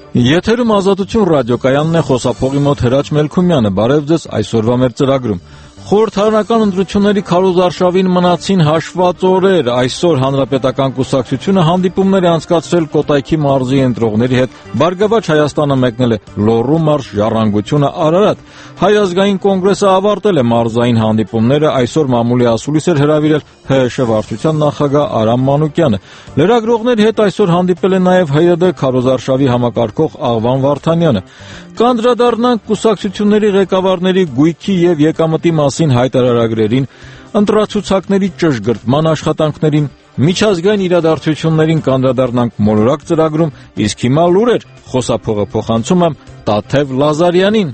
Եթերում Ազատություն ռադիոկայանն է, խոսափողի մոտ Հրաչ Մելքումյանը։ Բարև ձեզ, այսօրվա մեր ծրագրում։ Խորհրդարանական ընտրությունների քարոզարշավին մնացին հաշված օրեր։ Այսօր Հանրապետական կուսակցությունը հանդիպումներ է անցկացրել Կոտայքի մարզի ընտրողների հետ։ Բարգավաճ Հայաստանը մեկնել է Լոռու մարզ, Ժառանգությունը Արարատ։ Հայ ազգային կոնգրեսը ավարտել է մարզային հանդիպումները։ Այսօր մամուլի ասուլիս էր հրավիրել ՀՀՇ վարչության նախագահ Արամ Մանուկյանը։ Լրագրողների հետ այսօր հանդիպել է նաև ՀՅԴ քարոզարշավի համակարգող Աղվան Վարդանյանը։ Կանդրադառնանք կուսակցությունների ղեկավարների գույքի եւ եկամտի մասին հայտարարագրերին, ընտրացուցակների ճշգրտման աշխատանքներին, միջազգային իրադարձություններին կանդրադառնանք մոլորակ ծրագրում, իսկ հիմա լուրեր, խոսափողը փոխանցում եմ Տաթև Լազարյանին։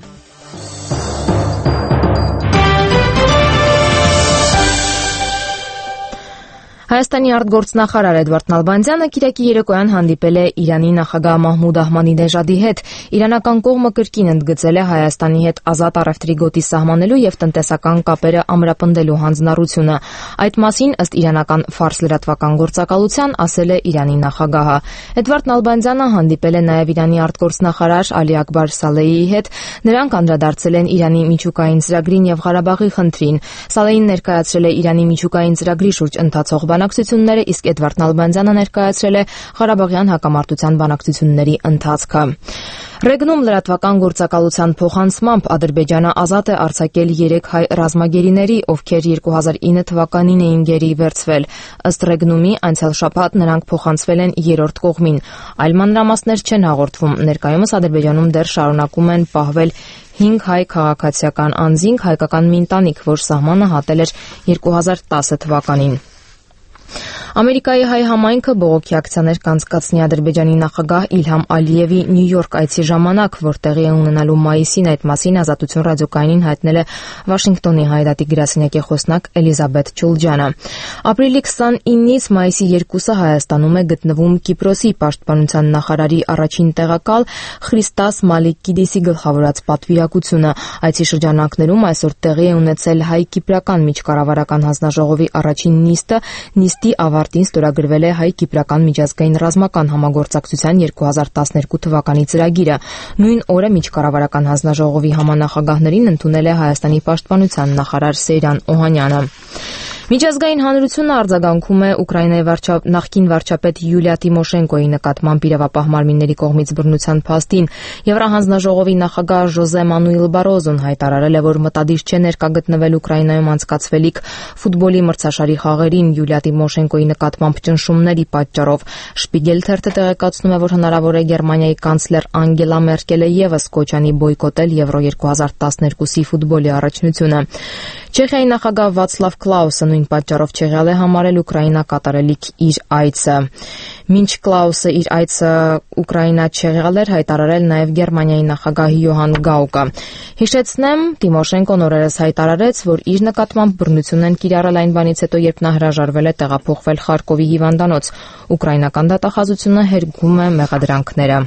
Հայաստանի արտգործնախարար Էդվարդ Նալբանդյանը կիրակի երեկոյան հանդիպել է Իրանի նախագահ Մահմուդ Ահմադինեժադի հետ։ Իրանական կողմը կրկին ընդգծել է Հայաստանի հետ ազատ առևտրի գոտի սահմանելու եւ տնտեսական կապերը ամրապնդելու հանձնառությունը։ Այդ մասին, ըստ իրանական Ֆարս լրատվական գործակալության, ասել է Իրանի նախագահը։ Էդվարդ Նալբանդյանը հանդիպել է նաեւ Իրանի արտգործնախարար Ալի Ակբար Սալեհիի հետ։ Նրանք անդրադարձել են Իրանի միջուկային ծրագրին եւ Ղարաբաղի խնդրին։ Սալեհին ներկայացրել է Իրանի միջուկային ծրագրի շուրջ ընթացող բանակցությունները, իսկ Էդվարդ Նալբանդյանը ներկայացրել է Ղարաբաղյան հակամարտության բանակցությունների ընթացքը։ Ռեգնում լրատվական գործակալության փոխանցմամբ Ադրբեջանը ազատ է արձակել 3 հայ ռազմագերիների, ովքեր 2009 թվականին էին գերի վերցվել։ Ըստ Ռեգնումի, անցյալ շաբաթ նրանք փոխանցվել են երրորդ կողմին։ Այլ մանրամասներ չեն հաղորդվում։ Ներկայումս Ադրբեջանում դեռ շարունակում են պահվել 5 հայ քաղաքացիական անձինք, հայկական մի ընտանիք, որ սահմանը հատել էր 2010 թվականին։ Ամերիկայի հայ համայնքը բողոքի ակցիաներ կանցկացնի Ադրբեջանի նախագահ Իլհամ Ալիևի Նյու Յորք այցի ժամանակ, որ տեղի է ունենալու մայիսին։ Այդ մասին Ազատություն ռադիոկայանին հայտնել է Վաշինգտոնի հայդատի գրասենյակի խոսնակ Էլիզաբեթ Չուլջանը։ Ապրիլի 29-ից մայիսի 2-ը Հայաստանում է գտնվում Կիպրոսի պաշտպանության նախարարի առաջին տեղակալ Խրիստաս Մալիկիդիսի գլխավորած պատվիրակությունը։ Այցի շրջանակներում այսօր տեղի է ունեցել հայ-կիպրական միջկառավարական հանձնաժողովի առաջին նիստը։ Նիստի ավարտին ստորագրվել է հայ-կիպրական միջազգային ռազմական համագործակցության 2012 թվականի ծրագիրը։ Նույն օրը միջկառավարական հանձնաժողովի համանախագահներին ընդունել է Հայաստանի պաշտպանության նախարար Սեյրան Օհանյանը։ Միջազգային հանրությունը արձագանքում է Ուկրաինայի նախկին վարչապետ Յուլիա Տիմոշենկոյի նկատմամբ իրավապահ մարմինների կողմից բռնության փաստին։ Եվրահանձնաժողովի նախագահ Ժոզե Մանուել Բարոզոն հայտարարել է, որ մտադիր չէ ներկա գտնվել Ուկրաինայում անցկացվելիք ֆուտբոլի մրցաշարի խաղերին Յուլիա Տիմոշենկոյի նկատմամբ ճնշումների պատճառով։ Շպիգել թերթը տեղեկացնում է, որ հնարավոր է Գերմանիայի կանցլեր Անգելա Մերկելը եւս կոչ անի բոյկոտել Եվրո 2012-ի ֆուտբոլի առաջնությունը։ Չեխիայի նախագահ Վացլավ Կլաուսը նույն պատճառով չեղյալ է համարել Ուկրաինա կատարելիք իր այցը։ Մինչ Կլաուսը իր այցը Ուկրաինա չեղյալ էր հայտարարել նաև Գերմանիայի նախագահ Յոհան Գաուկը։ Հիշեցնեմ, Տիմոշենկոն օրերս հայտարարեց, որ իր նկատմամբ բռնություն են կիրառել այն բանից հետո, երբ նա հրաժարվել է տեղափոխվել Խարկովի հիվանդանոց։ Ուկրաինական դատախազությունը հերգում է մեղադրանքները։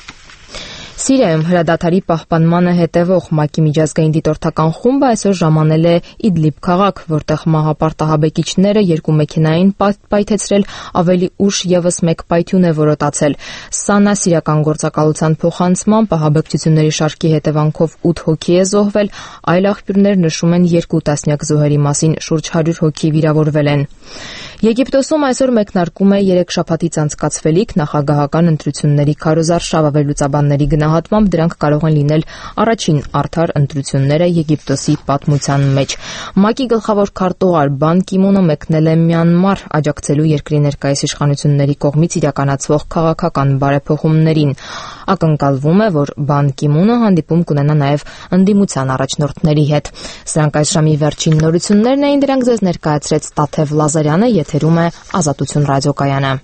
Սիրիայում հրադադարի պահպանմանը հետևող ՄԱԿ-ի միջազգային դիտորդական խումբը այսօր ժամանել է Իդլիբ քաղաք, որտեղ մահապարտահաբեկիչները 2 մեքենային պայթեցրել, ավելի ուշ եւս 1 պայթյուն է որոտացել։ ՍԱՆԱ սիրիական գործակալության փոխանցմամբ ահաբեկչությունների շարքի հետևանքով 8 հոգի է զոհվել, այլ աղբյուրներ նշում են 2 տասնյակ զոհերի մասին, շուրջ 100 հոգի վիրավորվել են։ Եգիպտոսում այսօր մեկնարկում է 3 շաբաթից անցկացվելիք նախագահական ընտրությունների քարոզարշավը։ Վերլուծաբանների գնահատմամբ դրանք կարող են լինել առաջին արդար ընտրությունները Եգիպտոսի պատմության մեջ։ ՄԱԿ-ի գլխավոր քարտուղար Բան Կի-մունը մեկնել է Մյանմար աջակցելու երկրի ներկայիս իշխանությունների կողմից իրականացվող քաղաքական բարեփոխումներին։ Ակնկալվում է, որ Բան Կի-մունը հանդիպում կունենա նաև ընդդիմության առաջնորդների հետ։ Սրանք այս ժամի վերջին նորություններն էին, դրանք ձեզ ներկայացրեց Տաթև Լազարյանը, եթերում է Ազատություն ռադիոկայանը։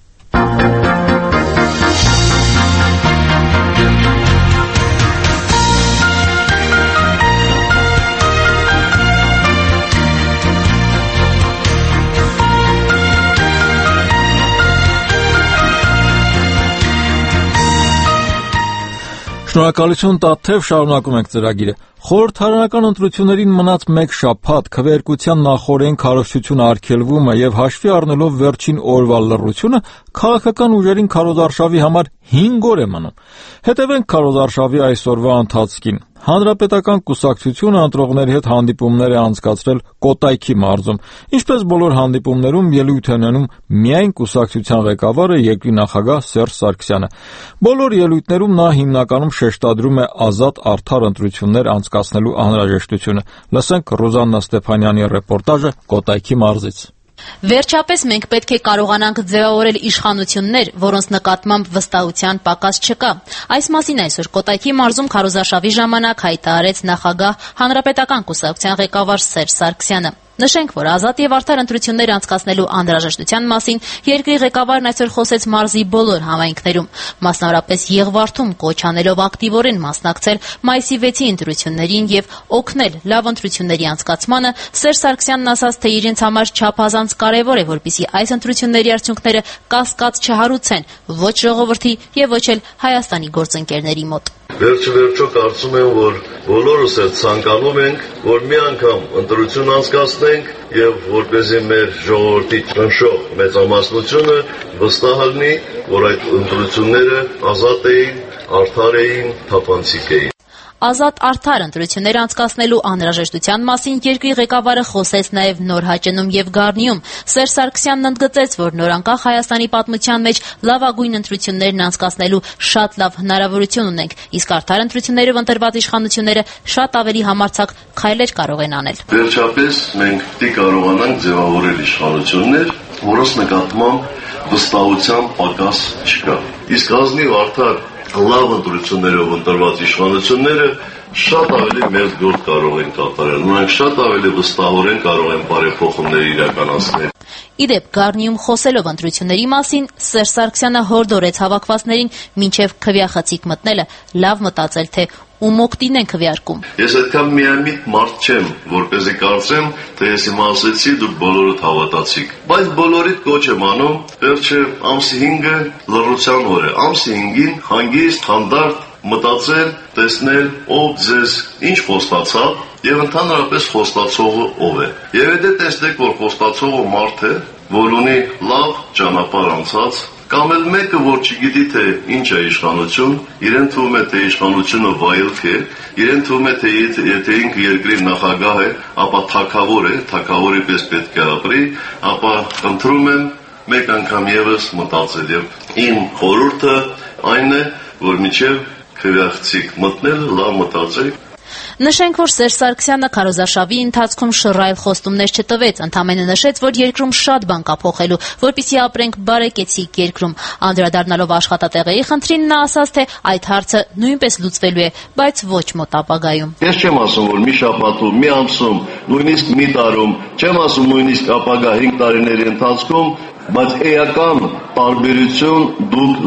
Շնորհակալություն Տաթև, շարունակում ենք ծրագիրը։ Խորհրդարանական ընտրություններին մնաց 1 շաբաթ, քվեարկության նախօրեն քարոզչություն արգելվումը եւ հաշվի առնելով վերջին օրվա լռությունը, քաղաքական ուժերին քարոզարշավի համար 5 օր է մնում։ Հետևենք քարոզարշավի այսօրվա ընթացքին։ Հանրապետական կուսակցությունը ընտրողների հետ հանդիպումներ է անցկացրել Կոտայքի մարզում։ Ինչպես բոլոր հանդիպումներում ելույթ է ունենում միայն կուսակցության ղեկավարը երկրի նախագահ Սերժ Սարգսյանը։ Բոլոր ելույթներում նա հիմնականում շեշտադրում է ազատ արդար ընտրություններ անցկացնելու անհրաժեշտությունը։ Լսենք Ռուզաննա Ստեփանյանի ռեպորտաժը Կոտայքի մարզից։ Վերջապես մենք պետք է կարողանանք ձևավորել իշխանություններ, որոնց նկատմամբ վստահության պակաս չկա։ Այս մասին այսօր Կոտայքի մարզում քարոզարշավի ժամանակ հայտարարեց նախագահ Հանրապետական կուսակցության ղեկավար Սերժ Սարգսյանը։ Նշենք, որ ազատ եւ արդար ընտրություններ անցկացնելու անհրաժեշտության մասին երկրի ղեկավարն այսօր խոսեց մարզի բոլոր համայնքներում, մասնավորապես Եղվարդում կոչ անելով ակտիվորեն մասնակցել մայիսի 6-ի ընտրություններին եւ օգնել լավ ընտրությունների անցկացմանը, Սերժ Սարգսյանն ասաց, թե իրենց համար չափազանց կարեւոր է, որպեսզի այս ընտրությունների արդյունքները կասկած չհարուցեն ոչ ժողովրդի եւ ոչ էլ Հայաստանի գործընկերների մոտ։ Վերջը կարծում եմ, որ բոլորս էլ ցանկանում ենք, որ մի անգամ ընտրություն անցկացնենք եւ որպեսզի մեր ժողովրդի ճնշող մեծամասնությունը վստահ լինի, որ այդ ընտրությունները ազատ էին, արդար էին, թափանցիկ էին։ Ազատ արդար ընտրություններ անցկացնելու անհրաժեշտության մասին երկրի ղեկավարը խոսեց նաև Նորհաճնում եւ Գառնիում։ Սերժ Սարգսյանն ընդգծեց, որ նորանկախ Հայաստանի պատմության մեջ լավագույն ընտրություններն անցկացնելու շատ լավ հնարավորություն ունենք, իսկ արդար ընտրություններով ընտրված իշխանությունները շատ ավելի համարձակ քայլեր կարող են անել։ Վերջապես մենք պետք է կարողանանք ձևավորել իշխանություններ, որոնց նկատմամբ վստահության պակաս չկա։ Իսկ ազնիվ արդար լավ ընտրություններով ընտրված իշխանությունները շատ ավելի մեծ գործ կարող են կատարել, նրանք շատ ավելի վստահորեն կարող են բարեփոխումներ իրականացնել։ Իդեպ Գառնիում խոսելով ընտրությունների մասին, Սերժ Սարգսյանը հորդորեց հավաքվածներին մինչև քվեախցիկ մտնելը լավ մտածել, թե ում օգտին են քվեարկում։ Ես այդքան միամիտ մարդ չեմ, որպեսզի կարծեմ, թե ես հիմա ասեցի, դուք բոլորդ հավատացիք։ Բայց բոլորիդ կոչ եմ անում, վերջը ամսի 5-ը լռության օր է։ Ամսի 5-ին հանգիստ, հանդարտ մտածել, տեսնել, ով ձեզ ինչ խոստացավ եւ ընդհանրապես խոստացողը ով է։ Եվ եթե տեսնեք, որ խոստացողը մարդ է, որ ունի լավ ճանապարհ անցած, կամ էլ մեկը, որ չգիտի, թե ինչ է իշխանություն, իրեն թվում է, թե իշխանությունը վայելք է, իրեն թվում է, թե եթե ինքը երկրի նախագահ է, ապա թագավոր է, թագավորի պես պետք է ապրի, ապա ընտրում եմ մեկ անգամ եւս մտածել եւ իմ խորհուրդը այն է, որ մինչեւ քվեախցիկ մտնելը լավ մտածեք։ Նշենք, որ Սերժ Սարգսյանը քարոզարշավի ընթացքում շռայլ խոստումներ չտվեց, ընդամենը նշեց, որ երկրում շատ բան կա փոխելու, որպեսզի ապրենք բարեկեցիկ երկրում։ Անդրադառնալով աշխատատեղերի խնդրին, նա ասաց, թե այդ հարցը նույնպես լուծվելու է, բայց ոչ մոտ ապագայում։ Ես չեմ ասում, որ մի շաբաթում, մի ամսում, նույնիսկ մի տարում, չեմ ասում նույնիսկ ապագա 5 տարիների ընթացքում, բայց էական տարբերություն դուք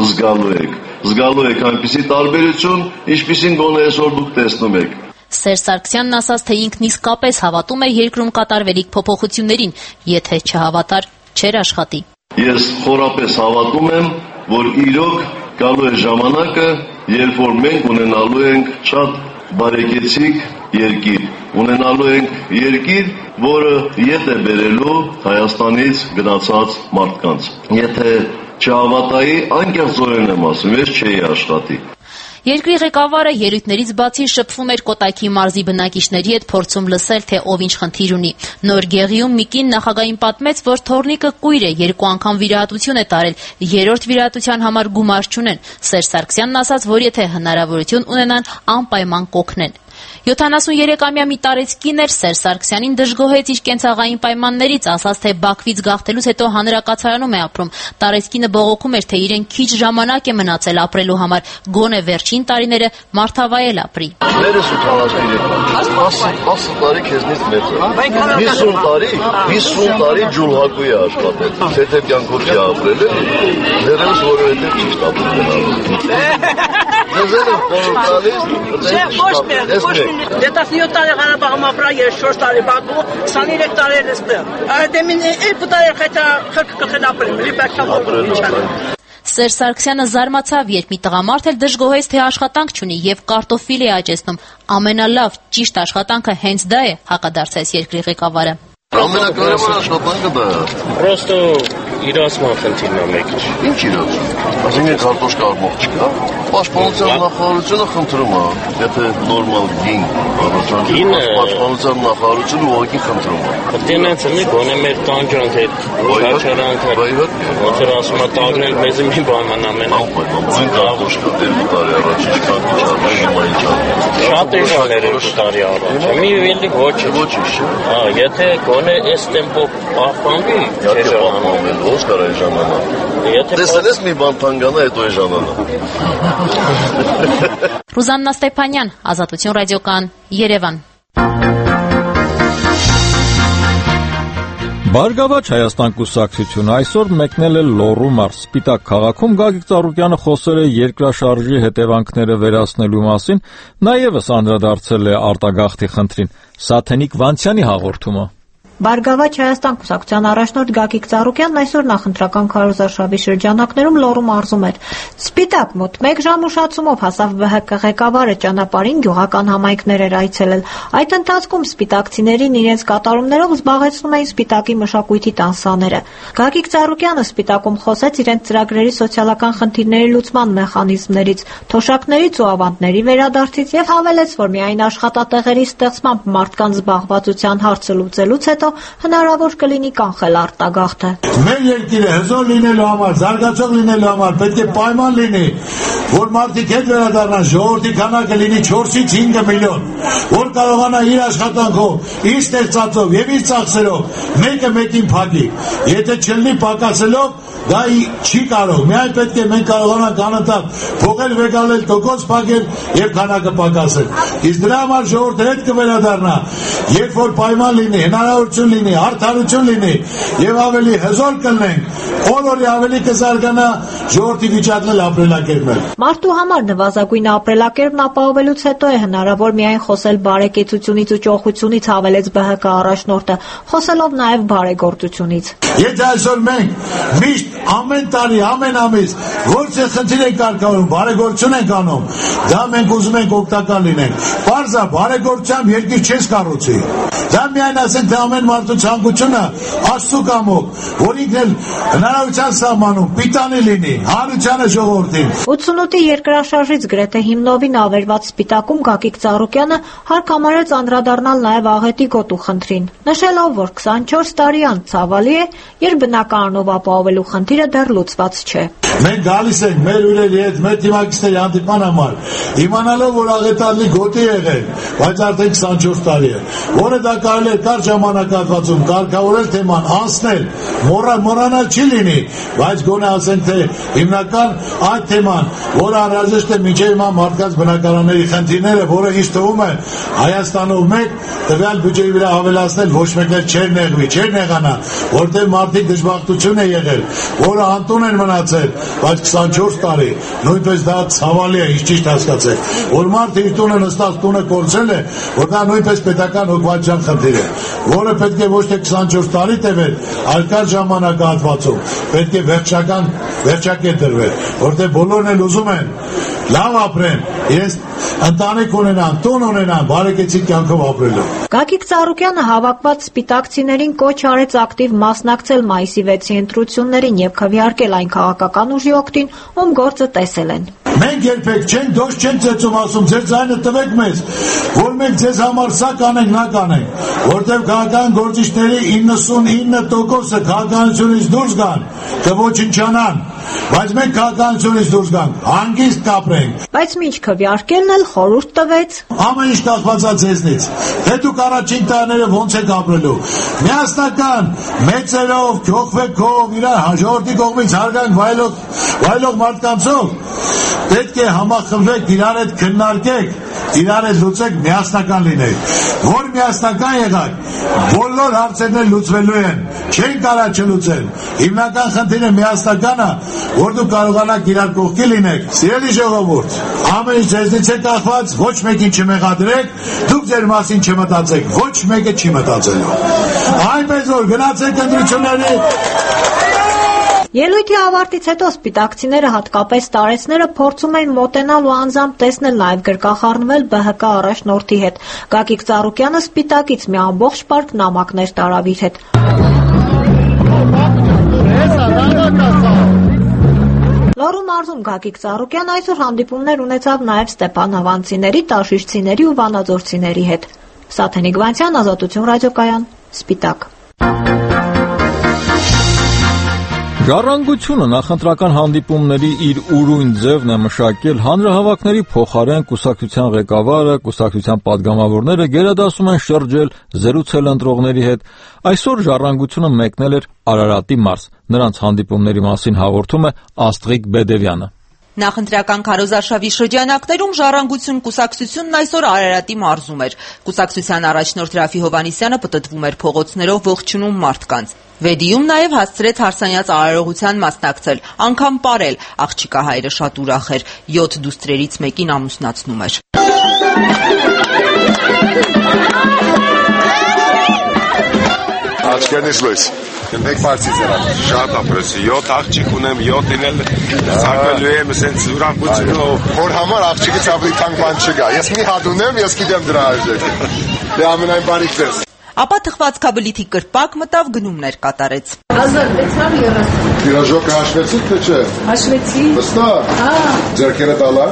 զգալու եք այնպիսի տարբերություն, ինչպիսին գոնե այսօր դուք տեսնում եք։ Սերժ Սարգսյանն ասաց, թե ինքն իսկապես հավատում է երկրում կատարվելիք փոփոխություններին, եթե չհավատար, չէր աշխատի։ Ես խորապես հավատում եմ, որ իրոք գալու է ժամանակը, երբ որ մենք ունենալու ենք շատ բարեկեցիկ երկիր, ունենալու ենք երկիր, որը ետ է բերելու Հայաստանից գնացած մարդկանց։ Եթե չհավատայի, անկեղծորեն եմ ասում, ես չէի աշխատի։ Երկրի ղեկավարը ելույթներից բացի շփվում էր Կոտայքի մարզի բնակիչների հետ, փորձում լսել, թե ով ինչ խնդիր ունի։ Նոր Գեղիում մի կին նախագահին պատմեց, որ թոռնիկը կույր է, 2 անգամ վիրահատություն է տարել, 3-րդ վիրահատության համար գումար չունեն։ Սերժ Սարգսյանն ասաց, որ եթե հնարավորություն ունենան, անպայման կօգնեն։ 73-ամյա մի տարեցկին էր Սերժ Սարգսյանին դժգոհեց իր կենցաղային պայմաններից, ասաց, թե Բաքվից գաղթելուց հետո հանրակացարանում է ապրում։ Տարեցկինը բողոքում էր, թե իրեն քիչ ժամանակ է մնացել ապրելու համար, գոնե վերջին տարիները մարդավայել ապրի։ 10 տարի քեզնից մեծ է։ 50 տարի ջուլհակու է աշխատել։ Եթե կյանքով չի ապրել, դեռևս որովհետև ճիշտ ապրել։ Դե 17 տարի Ղարաբաղում ապրա, 4 տարի Բաքվում, 23 տարի այստեղ։ Դե մին 2 տարի խեթա խելապրեմ, լիպակա ապրել։ Սերժ Սարգսյանը զարմացավ, երբ մի տղամարդ էլ դժգոհեց, թե աշխատանք չունի եւ կարտոֆիլ է աճեցնում։ Ամենալավ, ճիշտ աշխատանքը հենց դա է, հակադարձեց երկրի ղեկավարը։ Ամենակարևոր աշխատանքը դա է։ Պրոստո իրացման խնդիրն է մեկ ինչ։ Ինչ իրացում։ Այսինքն կարտոշկա արմող չկա։ Պաշտպանության նախարարությունը խնդրում է, եթե նորմալ գին առաջարկի, պաշտպանության նախարարությունը ուղղակի խնդրում է։ Դենանց մի գոնե մեր տանջանք հետ վաճառանքը ոնց որ ասում է տագնել մեզ մի բան ամեն Այն կարտոշկա 2 տարի առաջ ինչքան իջարներ հիմա իջարներ։ շատ իջարներ 2 տարի առաջ։ Մի վիլի ոչինչ։ Եթե գոնե այս տեմպո պահպանվի, ո՞նց կարա է ժամանակ։ Տեսել ես մի բան թանկանա, հետո է ժամանակ։ Ռուզաննա Ստեփանյան, Ազատություն ռադիոկայան, Երևան։ Բարգավաճ Հայաստան կուսակցությունը այսօր մեկնել է Լոռու մարզ։ Սպիտակ քաղաքում Գագիկ Ծառուկյանը խոսել է երկրաշարժի հետևանքները վերացնելու մասին, նաև անդրադարձել է արտագաղթի խնդրին։ Սաթենիկ Վանցյանի հաղորդումը։ Բարգավաճ Հայաստան կուսակցության առաջնորդ Գագիկ Ծառուկյանն այսօր նախընտրական քարոզարշավի շրջանակներում Լոռու մարզում էր։ Սպիտակ մոտ 1 ժամ ուշացումով հասավ ԲՀԿ ղեկավարը, ճանապարհին գյուղական համայնքներ էր այցելել։ Այդ ընթացքում սպիտակցիներին իրենց կատարումներով զբաղեցնում էին Սպիտակի մշակույթի տանսաները։ Գագիկ Ծառուկյանը Սպիտակում խոսեց իրենց ծրագրերի սոցիալական խնդիրների լուծման մեխանիզմներից, թոշակներից ու ավանդների վերադարձից եւ հավելեց, որ միայն աշխատատեղերի ստեղծմամբ մարդկանց զբաղվածության հարցը լուծելուց հետո հնարավոր կլինի կանխել արտագաղթը։ Մեր երկիրը հզոր լինելու համար, զարգացող լինելու համար պետք է պայման լինի, որ մարդիկ հետ վերադառնան, ժողովրդի քանակը լինի 4-ից 5 միլիոն, որ կարողանա իր աշխատանքով, իր ստեղծածով եւ իր ծախսերով մեկը մեկին փակի։ Եթե չլինի պակասելով, դա չի կարող։ Միայն պետք է մենք կարողանանք անընդհատ փոխել, վեկալել, տոկոս փակել եւ քանակը պակասել։ Իսկ դրա համար ժողովուրդը հետ կվերադառնա, երբ որ պայման լինի, հնարավորություն լինի, արդարություն լինի եւ ավելի հզոր կլինենք, օր-օրի ավելի կզարգանա ժողովրդի վիճակն էլ ապրելակերպը։ Մարդու համար նվազագույն ապրելակերպն ապահովելուց հետո է հնարավոր միայն խոսել բարեկեցությունից ու ճոխությունից, հավելեց ԲՀԿ առաջնորդը, խոսելով նաեւ բարեգործությունից։ Եթե այսօր մենք միշտ ամեն տարի, ամեն ամիս որտեղ խնդիր ենք կարգավորում, բարեգործություն ենք անում, դա մենք ուզում ենք օգտակար լինենք։ Պարզա բարեգործությամբ երկիր չես կառուցի։ Դա միայն ասենք թե ամեն մարդու ցանկությունը Աստծո կամոք, որ ինքն էլ հնարավորության սահմանում պիտանի լինի, հանրությանը ժողովրդին։ 88-ի երկրաշարժից գրեթե հիմնովին ավերված Սպիտակում Գագիկ Ծառուկյանը հարկ համարեց անդրադառնալ նաև աղետի գոտու խնդրին, նշելով, որ 24 տարի անց ցավալի է, երբ բնակարանով ապահովելու խնդիրը դեռ լուծված չէ։ Մենք գալիս ենք մեր ուրերի հետ, մեր թիմակիցների հանդիպման համար, իմանալով, որ աղետալի գոտի եղել, բայց արդեն 24 տարի է, որը դա կարելի է կարճ ժամանակահատվածում կարգավորել թեման, անցնել, մոռանալ չի լինի, բայց գոնե ասենք թե հիմնական այդ թեման, որը անհրաժեշտ է մինչև հիմա մարդկանց բնակարանների խնդիրները, որը ինձ թվում է Հայաստանով մեկ տվյալ բյուջեի վրա հավելացնել ոչ մեկն էլ չէր նեղվի, չէր նեղանա, որտեղ մարդիկ դժբախտություն է եղել, որը անտուն են մնացել, բայց 24 տարի նույնպես դա ցավալի է, ինչ ճիշտ հասկացեք, որ մարդը իր տունը նստած տունը կորցել է, որ դա նույնպես պետական օկուպացիան խնդիր է, որը պետք է ոչ թե 24 տարի տևել, այլ կար ժամանակահատվածում, պետք է վերջակետ դրվել, որտեղ բոլորն էլ ուզում են լավ ապրեն, ես ընտանիք ունենան, տուն ունենան, բարեկեցիկ կյանքով ապրելու։ Գագիկ Ծառուկյանը հավաքված սպիտակցիներին կոչ արեց ակտիվ մասնակցել մայիսի 6-ի ընտրություններին եւ քվեարկել այն քաղաքական ուժի օգտին, ում գործը տեսել են։ Մենք երբեք չենք դոշ չենք ծեծում ասում, ձեր ձայնը տվեք մեզ, որ մենք ձեզ համար սա կանենք, նա կանենք, որտեղ քաղաքական գործիչների 99%-ը քաղաքականությունից դուրս գան, կոչնչանան, բայց մենք քաղաքականությունից դուրս գանք, հանգիստ կապրենք։ Բայց մինչ քվեարկելն էլ խորհուրդ տվեց։ Ամեն ինչ կախված է ձեզնից, թե դուք առաջին տարիները ոնց եք ապրելու։ Միասնական, մեծերով, քողվեքով, իրար ժողովրդի կողմից հարգանք վայելող մարդկանցով պետք է համախմբվեք, իրար հետ քննարկեք, իրար հետ լուծեք, միասնական լինեք։ Որ միասնական եղաք, բոլոր հարցերն լուծվելու են, չեն կարող չլուծել։ Հիմնական խնդիրը միասնականը, որ դուք կարողանաք իրար կողքի լինեք։ Սիրելի ժողովուրդ, ամեն ինչ ձեզնից է կախված, ոչ մեկին չմեղադրեք, դուք ձեր մասին չմտածեք, ոչ մեկը չի մտածելու։ Այնպես որ գնացեք ընտրությունների Ելույթի ավարտից հետո սպիտակցիները, հատկապես տարեցները, փորձում էին մոտենալ ու անձամբ տեսնել, նաև գրկախառնվել ԲՀԿ առաջնորդի հետ։ Գագիկ Ծառուկյանը սպիտակից մի ամբողջ պարկ նամակներ տարավ իր հետ։ Լոռու մարզում Գագիկ Ծառուկյան այսօր հանդիպումներ ունեցավ նաև Ստեփան Հովանցիների, Տաշիշցիների ու Վանաձորցիների հետ։ Սաթենիկ Վանցյան, Ազատություն ռադիոկայան, Սպիտակ։ Ժառանգությունը նախընտրական հանդիպումների իր ուրույն ձևն է մշակել, հանրահավաքների փոխարեն կուսակցության ղեկավարը, կուսակցության падգամավորները գերադասում են շրջել, զրուցել ընտրողների հետ։ Այսօր Ժառանգությունը մեկնել էր Արարատի մարզ։ Նրանց հանդիպումների մասին հաղորդում է Աստղիկ Բեդևյանը։ Նախընտրական քարոզարշավի շրջանակներում Ժառանգություն կուսակցությունն այսօր Արարատի մարզում էր։ Կուսակցության առաջնորդ Ռաֆի Հովհաննիսյանը պտտվում էր փողոցներով, ողջունում մարդկանց։ Վեդիում նաև հասցրեց հարսանյաց արարողության մասնակցել, անգամ պարել։ Աղջիկա հայրը շատ ուրախ էր, 7 դուստրերից մեկին ամուսնացնում էր։ Աչքերնից լույս, մեկ բարձից էր, շատ ապրեսի, 7 աղջիկ ունեմ, 7-ին էլ զարվելու եմ, սենց ուրախությունով։ Որ համար աղջիկից ավելի թանկ բան չկա, ես մի հատ ունեմ, ես գիտեմ դրա արժեքը, դե ամենայն բարիք ձեզ։ Ապա թխվածքաբլիթի կրպակ մտավ, գնումներ կատարեց։ 1630 Տիրաժոկը հաշվեցիք, թե չէ։ Հաշվեցի։ Վստահ։ Հա։ Ձեռքերը տալա։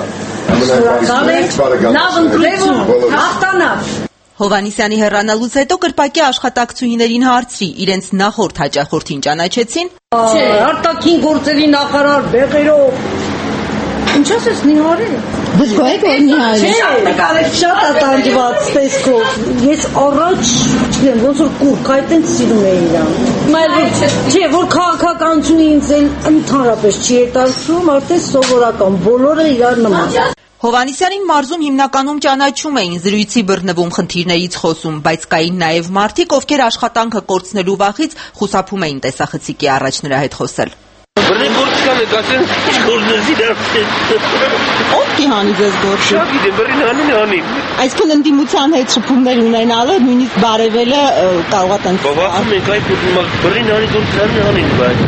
Լավ ընտրություն, հաղթանակ։ Հովհաննիսյանի հեռանալուց հետո կրպակի աշխատակցուհիներին հարցրի, իրենց նախորդ հաճախորդին ճանաչեցին։ Չէ, արտաքին գործերի նախարար Բեղերով։ Ինչ ասես Նիհարի։ Դուք գոյեք որ Նիհարի։ Շատ ատանջված տեսքով։ Ես առաջ, չգիտեմ, ոնց որ կուրք այդտենց սիրում էի իրան։ Չէ, որ քաղաքականությունը ինձ էլ ընդհանրապես չի հետաքրքրում, արդեն սովորական, բոլորը իրար նման։ Հովհաննիսյանին մարզում հիմնականում ճանաչում էին, զրույցի բռնվում, խնդիրներից խոսում, բայց կային նաև մարդիկ, ովքեր աշխատանքը կորցնելու վախից խուսափում էին տեսախցիկի առաջ նրա հետ խոսել։ Բռնի գործ կան եկացեն, ինչ գործնես իրար։ Ով կիհանի ձեզ գործի։ Շատ գիտեմ, բռին հանի։ Այսքան ընդդիմության հետ շփումներ ունենալը, նույնիսկ բարևելը կարող է տենց։ Բավական մենք այդ բռին հանի գործ հանին, բայց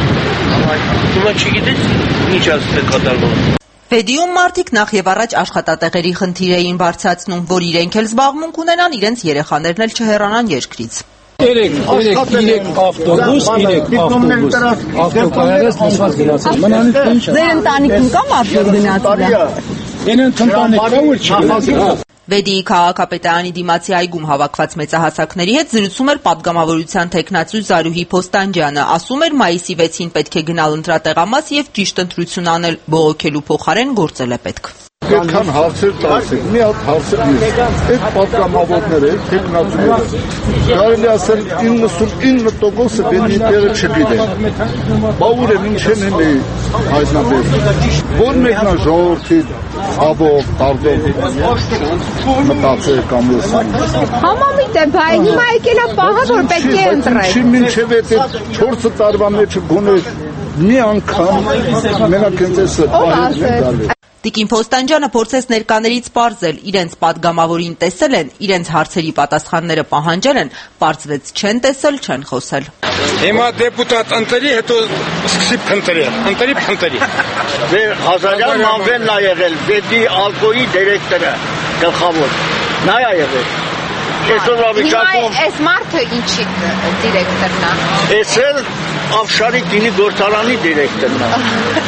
հիմա չգիտես ինչ ասել կատարվում։ Վեդիում մարդիկ նախ եւ առաջ աշխատատեղերի խնդիր էին բարձրացնում, որ իրենք էլ զբաղմունք ունենան, իրենց երեխաներն էլ չհեռանան երկրից։ 3 ավտոբուս, 3 ավտոբուս։ Ավտոկայարից լսված գնացել։ Մնանից ինչ։ Ձեր ընտանիքում կա մարդու գնացել։ Ենեն ընտանիք կա որ չի։ Վեդիի քաղաքապետարանի դիմացի այգում հավաքված մեծահասակների հետ զրուցում էր падգամավորության թեկնածու Զարուհի Փոստանջյանը, ասում էր մայիսի 6-ին պետք է գնալ ընտրատեղամաս եւ ճիշտ ընտրություն անել, բողոքելու փոխարեն գործել է պետք։ Այդքան հարցեր տալսեք, մի հատ հարցեր ես, այդ պատգամավորները, այդ թեկնածուները, կարելի ասել 99%-ը բենի տեղը չգիտեն, բա ուր են, ինչ են հայտնաբերում, որ մեկնա ժողովրդի աբով, տարդով, մտածել կամ եսան։ Համամիտ է, բայ, հիմա եկել է պահը, որ պետք է ընտրել։ Չի մինչև այդ 4 տարվա մեջ գոներ մի անգամ մենակ ընտեսը պահել են դարվել։ Տիկին Փոստանջյանը փորձեց ներկաներից պարզել, իրենց падգամավորին տեսել են, իրենց հարցերի պատասխանները պահանջել են, պարզվեց չեն տեսել, չեն խոսել։ Հիմա դեպուտատ ընտրի, հետո սկսի փնտրի։ Դե Հազարյան Մանվենն ա եղել, Վեդի ալկոյի դիրեկտորը, գլխավոր, նա ա եղել։ Հիմա այս մարդը ինչի դիրեկտորն է։ Ես էլ Ավշարի գինի գործարանի դիրեկտորն է։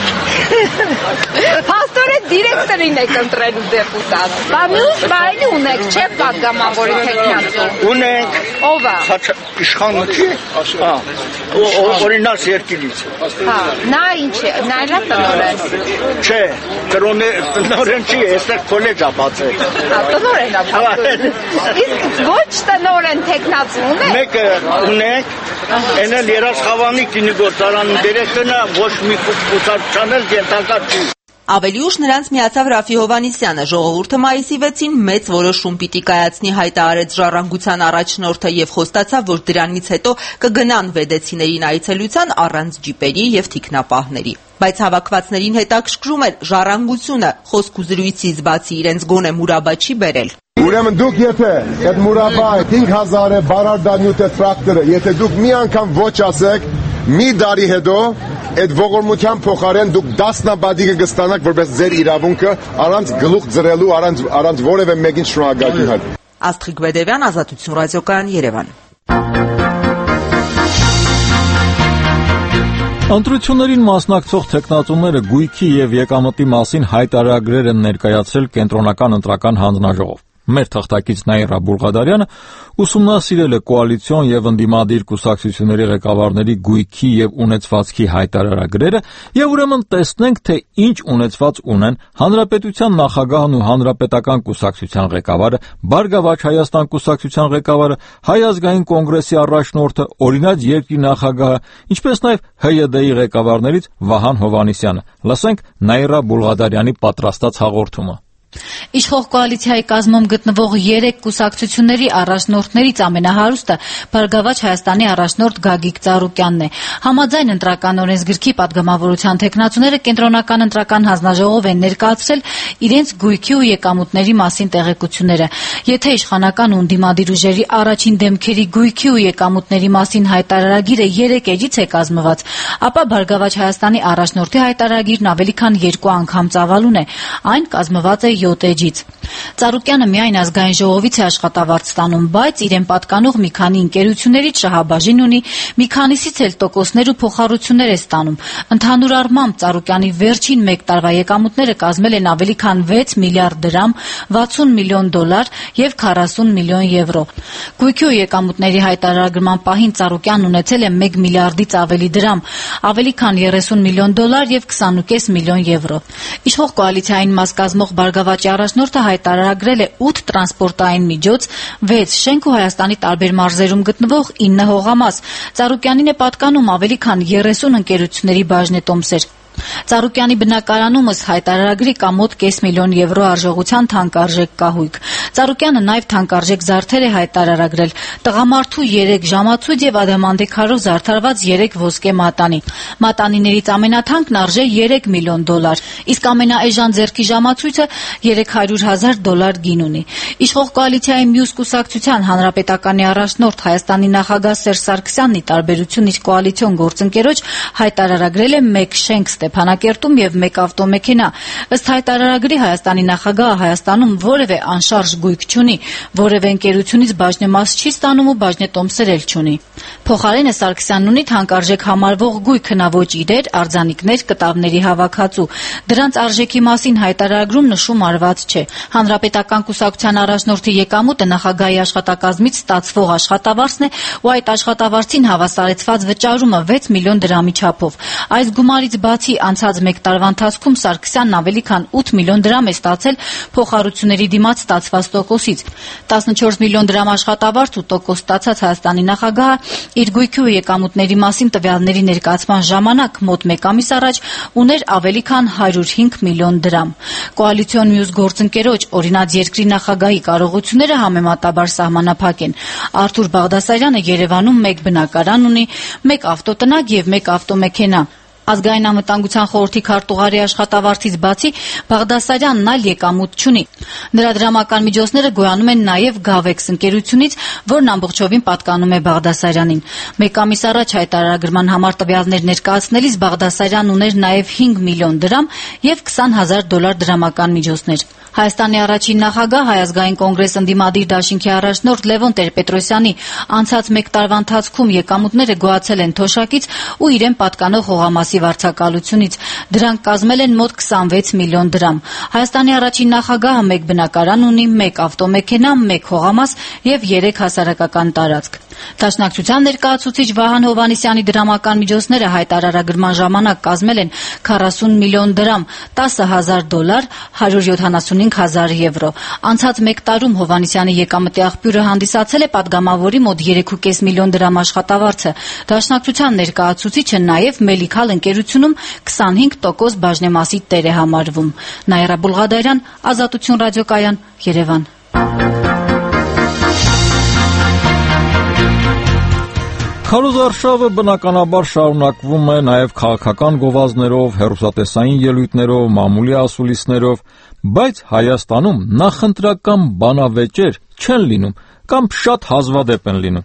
Փաստորեն դիրեկտորին եք ընտրելու դեպուտատ։ Բա մյուս բայլի ունեք, չէ՞ падգամավորի թեկնածու։ Ունենք։ Ով է։ Իշխանը չի։ Օրինաց երկիրից։ Հա, նա ինչ է, նա էլ է տնօրեն։ Չէ, տնօրեն չի, այստեղ քոլեջ ա բացել։ Հա, տնօրեն ա բացել։ Իսկ ոչ տնօրեն թեկնածու ունեք։ Մեկը ունենք, այն էլ Երաշխավանի գինի գործարանի դիրեկտորն է, ոչ մի կուսակցության էլ ենթակա չի։ Ավելի ուշ նրանց միացավ Ռաֆի Հովհաննիսյանը, ժողովուրդը մայիսի 6-ին մեծ որոշում պիտի կայացնի հայտարարեց Ժառանգության առաջնորդը եւ խոստացավ, որ դրանից հետո կգնան վեդեցիներին այցելության առանց ջիպերի եւ թիկնապահների։ Բայց հավաքվածներին հետաքրքրում էր Ժառանգությունը, խոսք ու զրույցից բացի իրենց գոնե Մուրաբա չի բերել։ Ուրեմն դուք եթե այդ Մուրաբա 5000 բարարդանյութ է տրակտորը, եթե դուք մի անգամ ոչ ասեք, մի տարի հետո այդ ողորմության փոխարեն դուք դասնաբադիկը կստանաք որպես ձեր իրավունքը առանց գլուխ ձրելու, առանց որևէ մեկին շնորհակալություն։ Աստղիկ Բեդևյան, Ազատություն ռադիոկայան, Երևան։ Ընտրություններին մասնակցող տեխնատուները գույքի եւ եկամտի մասին հայտարարագրեր են ներկայացրել Կենտրոնական ընտրական հանձնաժողով։ Մեր թղթակից Նաիրա Բուլղադարյանը ուսումնասիրել է կոալիցիոն եւ ընդդիմադիր կուսակցությունների ղեկավարների գույքի եւ ունեցվածքի հայտարարագրերը եւ ուրեմն տեսնենք, թե ինչ ունեցված ունեն Հանրապետության նախագահն ու Հանրապետական կուսակցության ղեկավարը, Բարգավաճ Հայաստան կուսակցության ղեկավարը, Հայ ազգային կոնգրեսի առաջնորդը, Օրինաց երկրի նախագահը, ինչպես նաեւ ՀՅԴ-ի ղեկավարներից Վահան Հովհաննիսյանը։ Լսենք Նաիրա Բուլղադարյանի պատրաստած հաղորդումը։ Իշխող կոալիցիայի կազմում գտնվող 3 կուսակցությունների առաջնորդներից ամենահարուստը Բարգավաճ Հայաստանի առաջնորդ Գագիկ Ծառուկյանն է։ Համաձայն ընտրական օրենսգրքի падգամավորության տեխնատուները Կենտրոնական ընտրական հանձնաժողով են ներկայացրել իրենց գույքի ու եկամուտների մասին տեղեկությունները։ Եթե իշխանական ու ընդդիմադիր ուժերի առաջին դեմքերի գույքի ու եկամուտների մասին հայտարարագիրը 3 էջից է կազմված, ապա Բարգավաճ Հայաստանի առաջնորդի հայտարարագիրն ավելի քան 2 անգամ ծավալուն է։ Այն կազմված է 7 էջից։ Ծառուկյանը միայն ազգային ժողովից է աշխատավարձ ստանում, բայց իրեն պատկանող մի քանի ընկերություններից շահաբաժին ունի, մի քանիսից էլ տոկոսներ ու փոխառություններ է ստանում։ Ընդհանուր առմամբ Ծառուկյանի վերջին 1 տարվա եկամուտները կազմել են ավելի քան 6 միլիարդ դրամ, 60 միլիոն դոլար եւ 40 միլիոն եվրո։ Գույքի ու եկամուտների հայտարարագրման պահին Ծառուկյանն ունեցել է 1 միլիարդից ավելի դրամ, ավելի քան 30 միլիոն դոլար եւ 20.5 միլիոն եվրո։ Իշխող կոալիցիային մաս կազմող Բարգավաճի առաջնորդը հայտարարագրել է 8 տրանսպորտային միջոց, 6 շենք ու Հայաստանի տարբեր մարզերում գտնվող 9 հողամաս։ Ծառուկյանին է պատկանում ավելի քան 30 ընկերությունների բաժնետոմսեր։ Ծառուկյանի բնակարանում ըստ հայտարարագրի կա մոտ 5 միլիոն եվրո արժողության թանկարժեք կահույք։ Ծառուկյանը նաև թանկարժեք զարդեր է հայտարարագրել, տղամարդու 3 ժամացույց եւ ադամանդե քարով զարդարված 3 ոսկե մատանի։ Մատանիներից ամենաթանկն արժե 3 միլիոն դոլար, իսկ ամենաէժան ձեռքի ժամացույցը 300,000 դոլար գին ունի։ Իշխող կոալիցիայի մյուս կուսակցության Հանրապետականի առաջնորդ Հայաստանի նախագահ Սերժ Սարգսյանն ի տարբերություն իր կոալիցիոն գործընկերոջ հայտարարագրել է 1 շենք Ստեփանակերտում եւ 1 ավտոմեքենա։ Ըստ հայտարարագրի Հայաստանի նախագահը Հայաստանում որևէ անշարժ գույք չունի, որևէ ընկերությունից բաժնեմաս չի ստանում ու բաժնետոմսեր էլ չունի։ Փոխարենը Սարգսյանն ունի թանկարժեք համարվող գույք հնաոճ իրեր, արձանիկներ, կտավների հավաքածու։ Դրանց արժեքի մասին հայտարարագրում նշում արված չէ։ Հանրապետական կուսակցության առաջնորդի եկամուտը նախագահի աշխատակազմից ստացվող աշխատավարձն է ու այդ աշխատավարձին հավասարեցված վճարումը 6 միլիոն դրամի չափով։ Այս գումարից բացի անցած 1 տարվա ընթացքում Սարգսյանն ավելի քան 8 միլիոն դրամ է ստացել փոխառությունների դիմաց ստացված տոկոսից։ 14 միլիոն դրամ աշխատավարձ ու տոկոս ստացած Հայաստանի նախագահը իր գույքի ու եկամուտների մասին տվյալների ներկայացման ժամանակ մոտ 1 ամիս առաջ ուներ ավելի քան 105 միլիոն դրամ։ Կոալիցիոն մյուս գործընկերոջ Օրինաց երկրի նախագահի կարողությունները համեմատաբար սահմանափակ են։ Արթուր Բաղդասարյանը Երևանում 1 բնակարան ունի, 1 ավտոտնակ եւ 1 ավտոմեքենա։ Ազգային անվտանգության խորհրդի քարտուղարի աշխատավարձից բացի Բաղդասարյանն այլ եկամուտ չունի։ Նրա դրամական միջոցները գոյանում են նաև Գավեքս ընկերությունից, որն ամբողջովին պատկանում է Բաղդասարյանին։ 1 ամիս առաջ հայտարարագրման համար տվյալներ ներկայացնելիս Բաղդասարյանն ուներ նաև 5 միլիոն դրամ եւ 20,000 դոլար դրամական միջոցներ։ Հայաստանի առաջին նախագահ Հայ ազգային կոնգրես ընդդիմադիր դաշինքի առաջնորդ Լևոն Տեր-Պետրոսյանի անցած 1 տարվա ընթացքում եկամուտները գոյացել են թոշակից ու իրեն պատկանող հողամասի վարձակալությունից։ Դրանք կազմել են մոտ 26 միլիոն դրամ։ Հայաստանի առաջին նախագահը 1 բնակարան ունի, 1 ավտոմեքենա, 1 հողամաս եւ 3 հասարակական տարածք։ Դաշնակցության ներկայացուցիչ Վահան Հովհաննիսյանի դրամական միջոցները հայտարարագրման ժամանակ կազմել են 40 միլիոն դրամ, 10,000 դոլար, 175,000 եվրո։ Անցած 1 տարում Հովհաննիսյանի եկամտի աղբյուրը հանդիսացել է պատգամավորի մոտ 3.5 միլիոն դրամ աշխատավարձը։ Դաշնակցության ներկայացուցիչը նաև Մելիքալ ընկերությունում 25% բաժնեմասի տեր է համարվում։ Նաիրա Բուլղադարյան, Ազատություն ռադիոկայան, Երևան։ Քարոզարշավը բնականաբար շարունակվում է նաև քաղաքական գովազդներով, հեռուստատեսային ելույթներով, մամուլի ասուլիսներով, բայց Հայաստանում նախընտրական բանավեճեր չեն լինում կամ շատ հազվադեպ են լինում։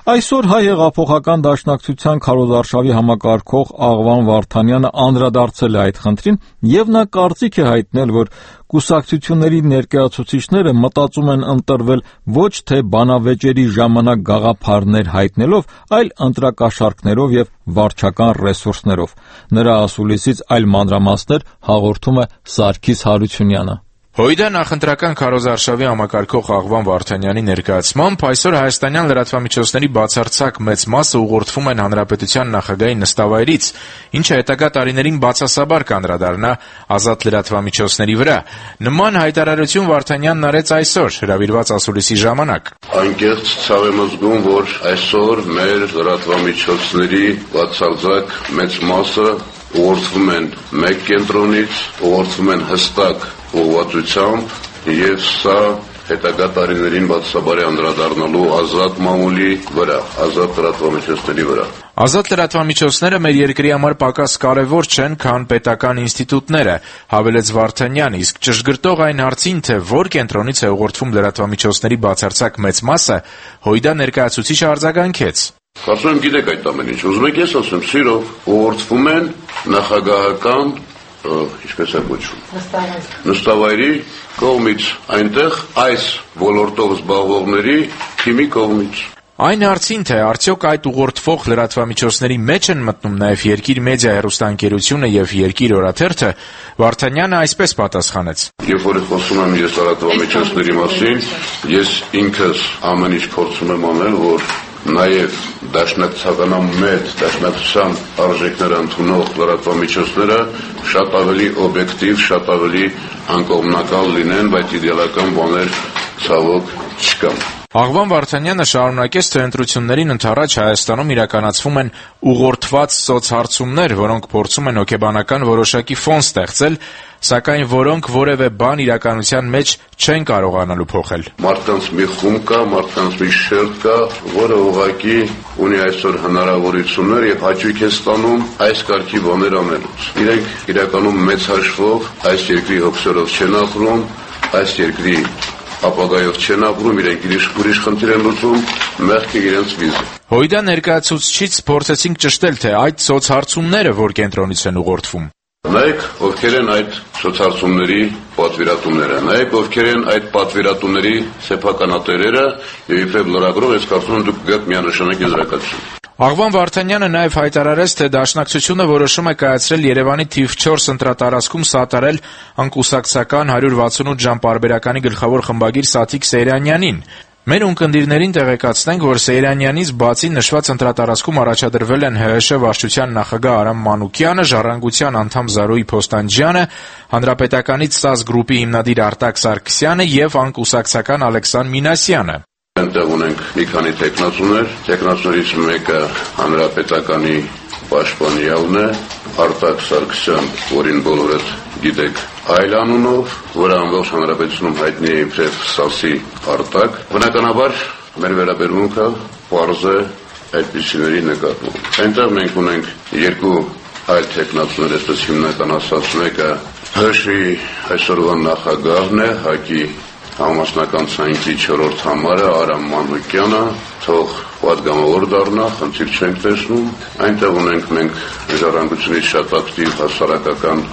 Այսօր Հայ հեղափոխական դաշնակցության քարոզարշավի համակարգող Աղվան Վարդանյանը անդրադարձել է այդ խնդրին եւ նա կարծիք է հայտնել, որ կուսակցությունների ներկայացուցիչները մտածում են ընտրվել ոչ թե բանավեճերի ժամանակ գաղափարներ հայտնելով, այլ ընտրակաշառքներով եւ վարչական ռեսուրսներով։ Նրա ասուլիսից այլ մանրամասներ հաղորդում է Սարգիս Հարությունյանը։ Հույդա նախընտրական քարոզարշավի համակարգող Աղվան Վարդանյանի ներկայացմամբ այսօր հայաստանյան լրատվամիջոցների բացարձակ մեծ մասը ուղղորդվում են հանրապետության նախագահի նստավայրից, ինչը հետագա տարիներին բացասաբար կանդրադառնա ազատ լրատվամիջոցների վրա։ Նման հայտարարություն Վարդանյանն արեց այսօր հրավիրված ասուլիսի ժամանակ։ Անկեղծ ցավ եմ զգում, որ այսօր մեր լրատվամիջոցների բացարձակ մեծ մասը ուղղորդվում են մեկ կենտրոնից, ուղղորդվում են հստակ ուղղվածությամբ եւ սա հետագա տարիներին բացասաբար անդրադառնալու ազատ մամուլի վրա, ազատ լրատվամիջոցների վրա։ Ազատ լրատվամիջոցները մեր երկրի համար պակաս կարևոր չեն, քան պետական ինստիտուտները, հավելեց Վարդանյանը, իսկ ճշգրտող այն հարցին, թե որ կենտրոնից է ուղղորդվում լրատվամիջոցների բացարձակ մեծ մասը, Հույդա ներկայացուցիչը արձագանքեց։ Կարծում եմ գիտեք այդ ամեն ինչ, ուզում եք ես ասեմ, սիրով ուղղորդվում են նախագահական, ինչպես է կոչվում, նստավայրի կողմից, այնտեղ այս ոլորտով զբաղվողների թիմի կողմից։ Այն հարցին, թե արդյոք այդ ուղղորդվող լրատվամիջոցների մեջ են մտնում նաև Երկիր մեդիա հեռուստաընկերությունը եւ Երկիր օրաթերթը, Վարդանյանը այսպես պատասխանեց. Երբ որ խոսում եմ ես լրատվամիջոցների մասին, ես ինքս ամեն ինչ փորձում եմ անել, որ նաև դաշնակցականամետ դաշնակցության արժեքներ ընդունող լրատվամիջոցները շատ ավելի օբյեկտիվ, շատ ավելի անկողմնակալ լինեն, բայց իդեալական բաներ ցավոք չկան։ Աղվան Վարդանյանը շարունակեց, թե ընտրություններին ընդառաջ Հայաստանում իրականացվում են ուղղորդված սոցհարցումներ, որոնք փորձում են հոգեբանական որոշակի ֆոն ստեղծել, սակայն որոնք որևէ բան իրականության մեջ չեն կարողանալու փոխել։ Մարդկանց մի խումբ կա, մարդկանց մի շերտ կա, որը ուղղակի ունի այսօր հնարավորություններ եւ հաճույք է ստանում այս կարգի բաներ անելուց։ Իրենք իրականում մեծ հաշվով այս երկրի հոգսերով չեն ապրում, այս երկրի ապագայով չեն ապրում, իրենք ուրիշ խնդիր են լուծում, մեղքը իրենց վիզը։ Հույդա ներկայացուցչից փորձեցինք ճշտել, թե այդ սոցհարցումները որ կենտրոնից են ուղղորդվում։ Նայեք, ովքեր են այդ սոցհարցումների պատվիրատուները, նայեք, ովքեր են այդ պատվիրատուների սեփականատերերը եւ իբրև լրագրող, ես կարծում եմ դուք գաք միանշանակ եզրակացություն։ Աղվան Վարդանյանը նաև հայտարարեց, թե Դաշնակցությունը որոշում է կայացրել Երևանի թիվ 4 ընտրատարածքում սատարել անկուսակցական 168 ժամ պարբերականի գլխավոր խմբագիր Սաթիկ Սեյրանյանին։ Մեր ունկնդիրներին տեղեկացնենք, որ Սեյրանյանից բացի նշված ընտրատարածքում առաջադրվել են ՀՀՇ վարչության նախագահ Արամ Մանուկյանը, Ժառանգության անդամ Զարուհի Փոստանջյանը, Հանրապետականից ՍԱԶ գրուպի հիմնադիր Արտակ Սարգսյանը եւ անկուսակցական Ալեքսան Մինասյանը։ Այնտեղ ունենք մի քանի տեխնացուներ, տեխնացուներից մեկը Հանրապետականի պաշտպանյալն է, Արտակ Սարգսյան, որին բոլորդ գիտեք այլ անունով, որը ամբողջ հանրապետությունում հայտնի է իբրև Սասի Արտակ։ Բնականաբար մեր վերաբերմունքը պարզ է այդպիսիների նկատմամբ։ Այնտեղ մենք ունենք երկու այլ տեխնացուներ, այսպես հիմնական ասած, մեկը ՀՀՇ-ի այսօրվա նախագահն է, ՀԱԿ-ի համասնական ցանկի 4-րդ համարը Արամ Մանուկյանը, թող պատգամավոր դառնա, խնդիր չենք տեսնում։ Այնտեղ ունենք մենք Ժառանգությունից շատ ակտիվ հասարակական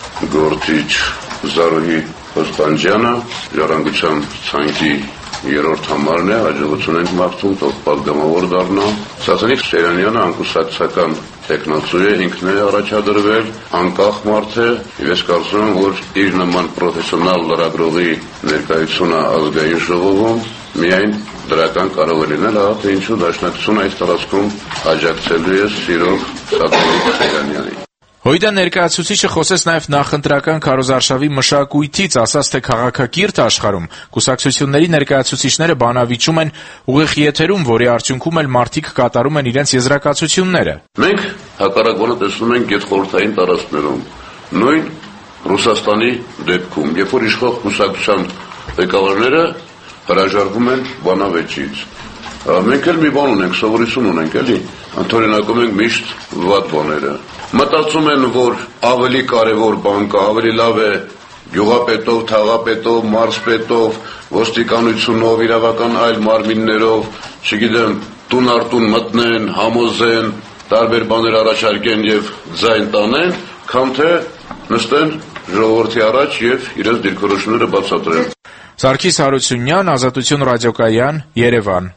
գործիչ Զարուհի Փոստանջյանը, Ժառանգության ցանկի 3-րդ համարն է, հաջողություն ենք մաղթում, թող պատգամավոր դառնա։ Սաթիկ Սեյրանյանը անկուսակցական տեխնացու է, ինքն է առաջադրվել, անկախ մարդ է, ես կարծում եմ, որ իր նման պրոֆեսիոնալ լրագրողի ներկայությունը ազգային ժողովում միայն դրական կարող է լինել, հա, թե ինչու Դաշնակցությունը այս տարածքում աջակցելու է սիրող Սաթիկ Սեյրանյանին։ Հույդա ներկայացուցիչը խոսեց նաև նախընտրական քարոզարշավի մշակույթից, ասաց, թե քաղաքակիրթ աշխարհում կուսակցությունների ներկայացուցիչները բանավիճում են ուղիղ եթերում, որի արդյունքում էլ մարդիկ կատարում են իրենց եզրակացությունները։ Մենք հակառակ բանը տեսնում ենք գետխորհրդային տարածքներում, նույն Ռուսաստանի դեպքում, երբ որ իշխող կուսակցության ղեկավարները հրաժարվում են բանավեճից։ Մենք էլ մի բան ունենք, սովորություն ունենք, էլի, ընդօրինակում ենք միշտ վատ բաները։ Մտածում են, որ ավելի կարևոր բան կա, ավելի լավ է գյուղապետով, թաղապետով, մարզպետով, ոստիկանությունով, իրավական այլ մարմիններով, չգիտեմ, տուն արտուն մտնեն, համոզեն, տարբեր բաներ առաջարկեն եւ ձայն տանեն, քան թե նստեն ժողովրդի առաջ եւ իրենց դիրքորոշումները բացատրեն։ Սարգիս Հարությունյան, Ազատություն ռադիոկայան, Երևան։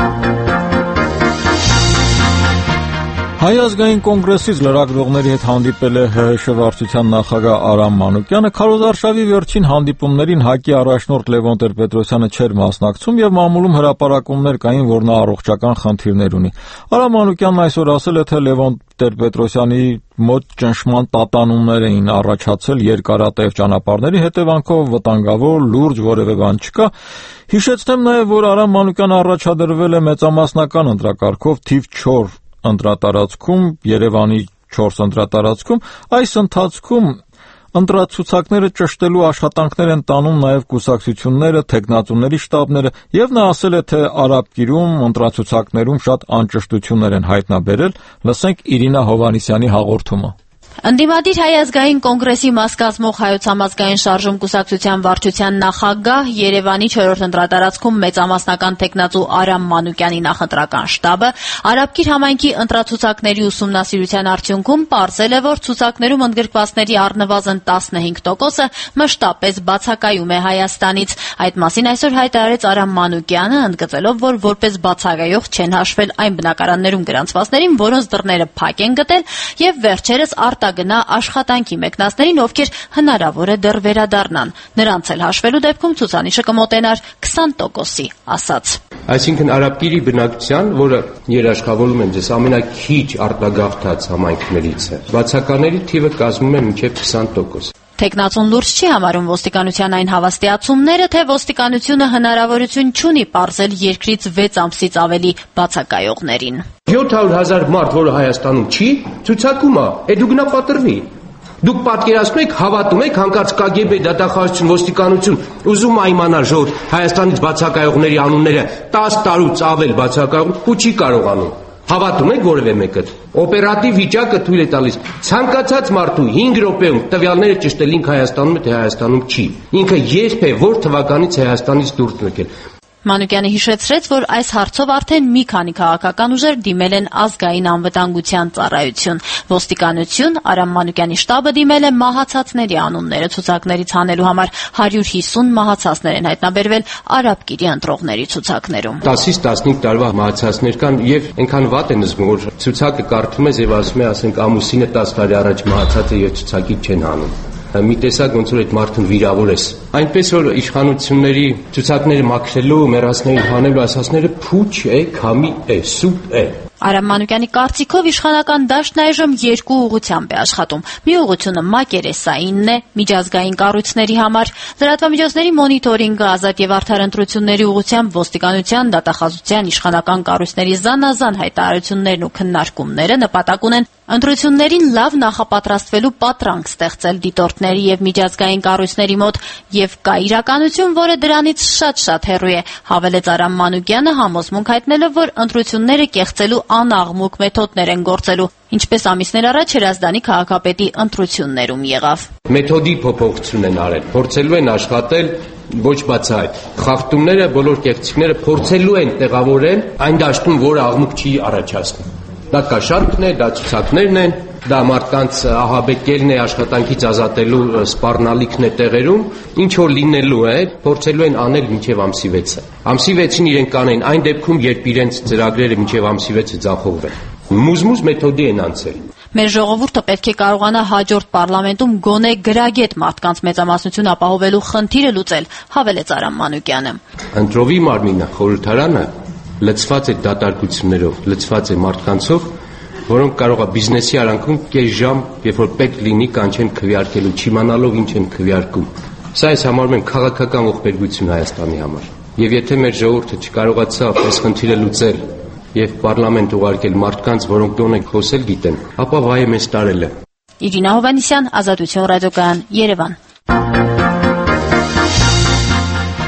Հայ ազգային կոնգրեսից լրագրողների հետ հանդիպել է ՀՀՇ վարչության նախագահ Արամ Մանուկյանը, քարոզարշավի վերջին հանդիպումներին ՀԱԿ-ի առաջնորդ Լևոն Տեր-Պետրոսյանը չէր մասնակցում եւ մամուլում հրապարակումներ կային, որ նա առողջական խնդիրներ ունի։ Արամ Մանուկյանն այսօր ասել է, թե Լևոն Տեր-Պետրոսյանի մոտ ճնշման տատանումներ էին առաջացել երկարատև ճանապարհների հետևանքով, վտանգավոր, լուրջ որևէ բան չկա։ Հիշեցնեմ նաեւ, որ Արամ Մանուկյանը առաջադրվել է մեծամասնական ընտրակարգով թիվ 4 ընտրատարածքում, Երևանի 4 ընտրատարածքում, այս ընթացքում ընտրացուցակները ճշտելու աշխատանքներ են տանում նաև կուսակցությունները, թեկնածուների շտաբները, եւ նա ասել է, թե Արաբկիրում ընտրացուցակներում շատ անճշտություններ են հայտնաբերել, լսենք Իրինա Հովհաննիսյանի հաղորդումը։ Ընդդիմադիր Հայ ազգային կոնգրեսի մաս կազմող Հայոց համազգային շարժում կուսակցության վարչության նախագահ Երևանի 4-րդ ընտրատարածքում մեծամասնական տեխնացու Արամ Մանուկյանի նախընտրական շտաբը Արաբկիր համայնքի ընտրացուցակների ուսումնասիրության արդյունքում պարզել է, որ ցուցակներում ընդգրկվածների առնվազն 15%-ը մշտապես բացակայում է Հայաստանից։ Այդ մասին այսօր հայտարարեց Արամ Մանուկյանը, ընդգծելով, որ որպես բացակայող չեն հաշվել այն բնակարաններում գրանցվածներին, որոնց դռները փակ են գտել, եւ վերջերս արտագնա աշխատանքի մեկնածներին, ովքեր հնարավոր է դեռ վերադառնան։ Նրանց էլ հաշվելու դեպքում ցուցանիշը կմոտենար 20%-ի, ասաց։ Այսինքն Արաբկիրի բնակչության, որը երաշխավորում են ձեզ ամենաքիչ արտագաղթած համայնքներից է, բացակաների թիվը կազմում է մինչև 20%։ Տեխնացուն լուրջ չի համարում ոստիկանության այն հավաստիացումները, թե ոստիկանությունը հնարավորություն չունի պարզել երկրից 6 ամսից ավելի բացակայողներին։ 700,000 մարդ, որը Հայաստանում չի, ցուցակում է, դու գնա պատրվի։ Դուք պատկերացնում եք, հավատում եք, հանկարծ ԿԳԲ, դատախազություն, ոստիկանություն ուզում է իմանալ ժողովուրդ Հայաստանից բացակայողների անունները 10 տարուց ավել բացակայող ու չի կարողանում։ Հավատում եք որևէ մեկը։ Օպերատիվ վիճակը թույլ է տալիս ցանկացած մարդու 5 րոպեում տվյալները ճշտել ինքը Հայաստանում է, թե Հայաստանում չի։ Ինքը երբ է որ թվականից Հայաստանից դուրս եկել։ Մանուկյանը հիշեցրեց, որ այս հարցով արդեն մի քանի քաղաքական ուժեր դիմել են ազգային անվտանգության ծառայություն։ Ոստիկանություն, Արամ Մանուկյանի շտաբը դիմել է մահացածների անունները ցուցակներից հանելու համար, 150 մահացածներ են հայտնաբերվել Արաբկիրի ընտրողների ցուցակներում։ 10-ից 15 տարվա մահացածներ կան եւ այնքան վատ են զգում, որ ցուցակը կարդում ես եւ ասում է, ասենք ամուսինը 10 տարի առաջ մահացած է եւ ցուցակից չեն հանում։ Մի տեսակ ոնց որ այդ մարդուն վիրավոր ես։ Այնպես որ իշխանությունների ցուցակները մաքրելու, մեռածներին հանելու ասածները փուչ է, քամի է, սուտ է։ Արամ Մանուկյանի կարծիքով իշխանական դաշտն այժմ երկու ուղղությամբ է աշխատում։ Մի ուղղությունը մակերեսայինն է, միջազգային կառույցների համար, լրատվամիջոցների մոնիտորինգը, ազատ եւ արդար ընտրությունների ուղղությամբ ոստիկանության, դատախազության, իշխանական կառույցների զանազան հայտարարություններն ու քննարկումները նպատակ ունեն ընտրություններին լավ նախապատրաստվելու պատրանք ստեղծել դիտորդների եւ միջազգային կառույցների մոտ, եւ կա իրականություն, որը դրանից շատ հեռու է, հավելեց Արամ Մանուկյանը, համոզմունք հայտնելով, որ ընտրությունները կեղծելու անաղմուկ մեթոդներ են գործելու, ինչպես ամիսներ առաջ Հրազդանի քաղաքապետի ընտրություններում եղավ։ Մեթոդի փոփոխություն են արել, փորձելու են աշխատել ոչ բացահայտ։ Խախտումները, բոլոր կեղծիքները փորձելու են տեղավորել այն դաշտում, որը աղմուկ չի առաջացնում։ Դա կաշառքն է, դա ցուցակներն են, դա մարդկանց ահաբեկելն է, աշխատանքից ազատելու սպառնալիքն է տեղերում, ինչ որ լինելու է, փորձելու են անել մինչև ամսի 6-ը։ Ամսի 6-ին իրենք կանեն այն դեպքում, երբ իրենց ծրագրերը մինչև ամսի 6-ը ձախողվեն։ Մուզմուզ մեթոդի են անցել։ Մեր ժողովուրդը պետք է կարողանա հաջորդ պարլամենտում գոնե գրագետ մարդկանց մեծամասնություն ապահովելու խնդիրը լուծել, հավելեց Արամ Մանուկյանը։ Ընտրովի մարմինը, խորհրդարանը լցված է դատարկություններով, լցված է մարդկանցով, որոնք կարող է բիզնեսի արանքում կես ժամ, երբ որ պետք լինի, կանչեն քվեարկելու, չիմանալով ինչ են քվեարկում։ Սա ես համարում եմ քաղաքական ողբերգություն Հայաստանի համար։ Եվ եթե մեր ժողովուրդը չկարողացավ այս խնդիրը լուծել եւ պարլամենտ ուղարկել մարդկանց, որոնք դոնե խոսել գիտեն, ապա վայ մեզ տարել է։ Իրինա Հովհաննիսյան, Ազատություն ռադիոկայան, Երևան։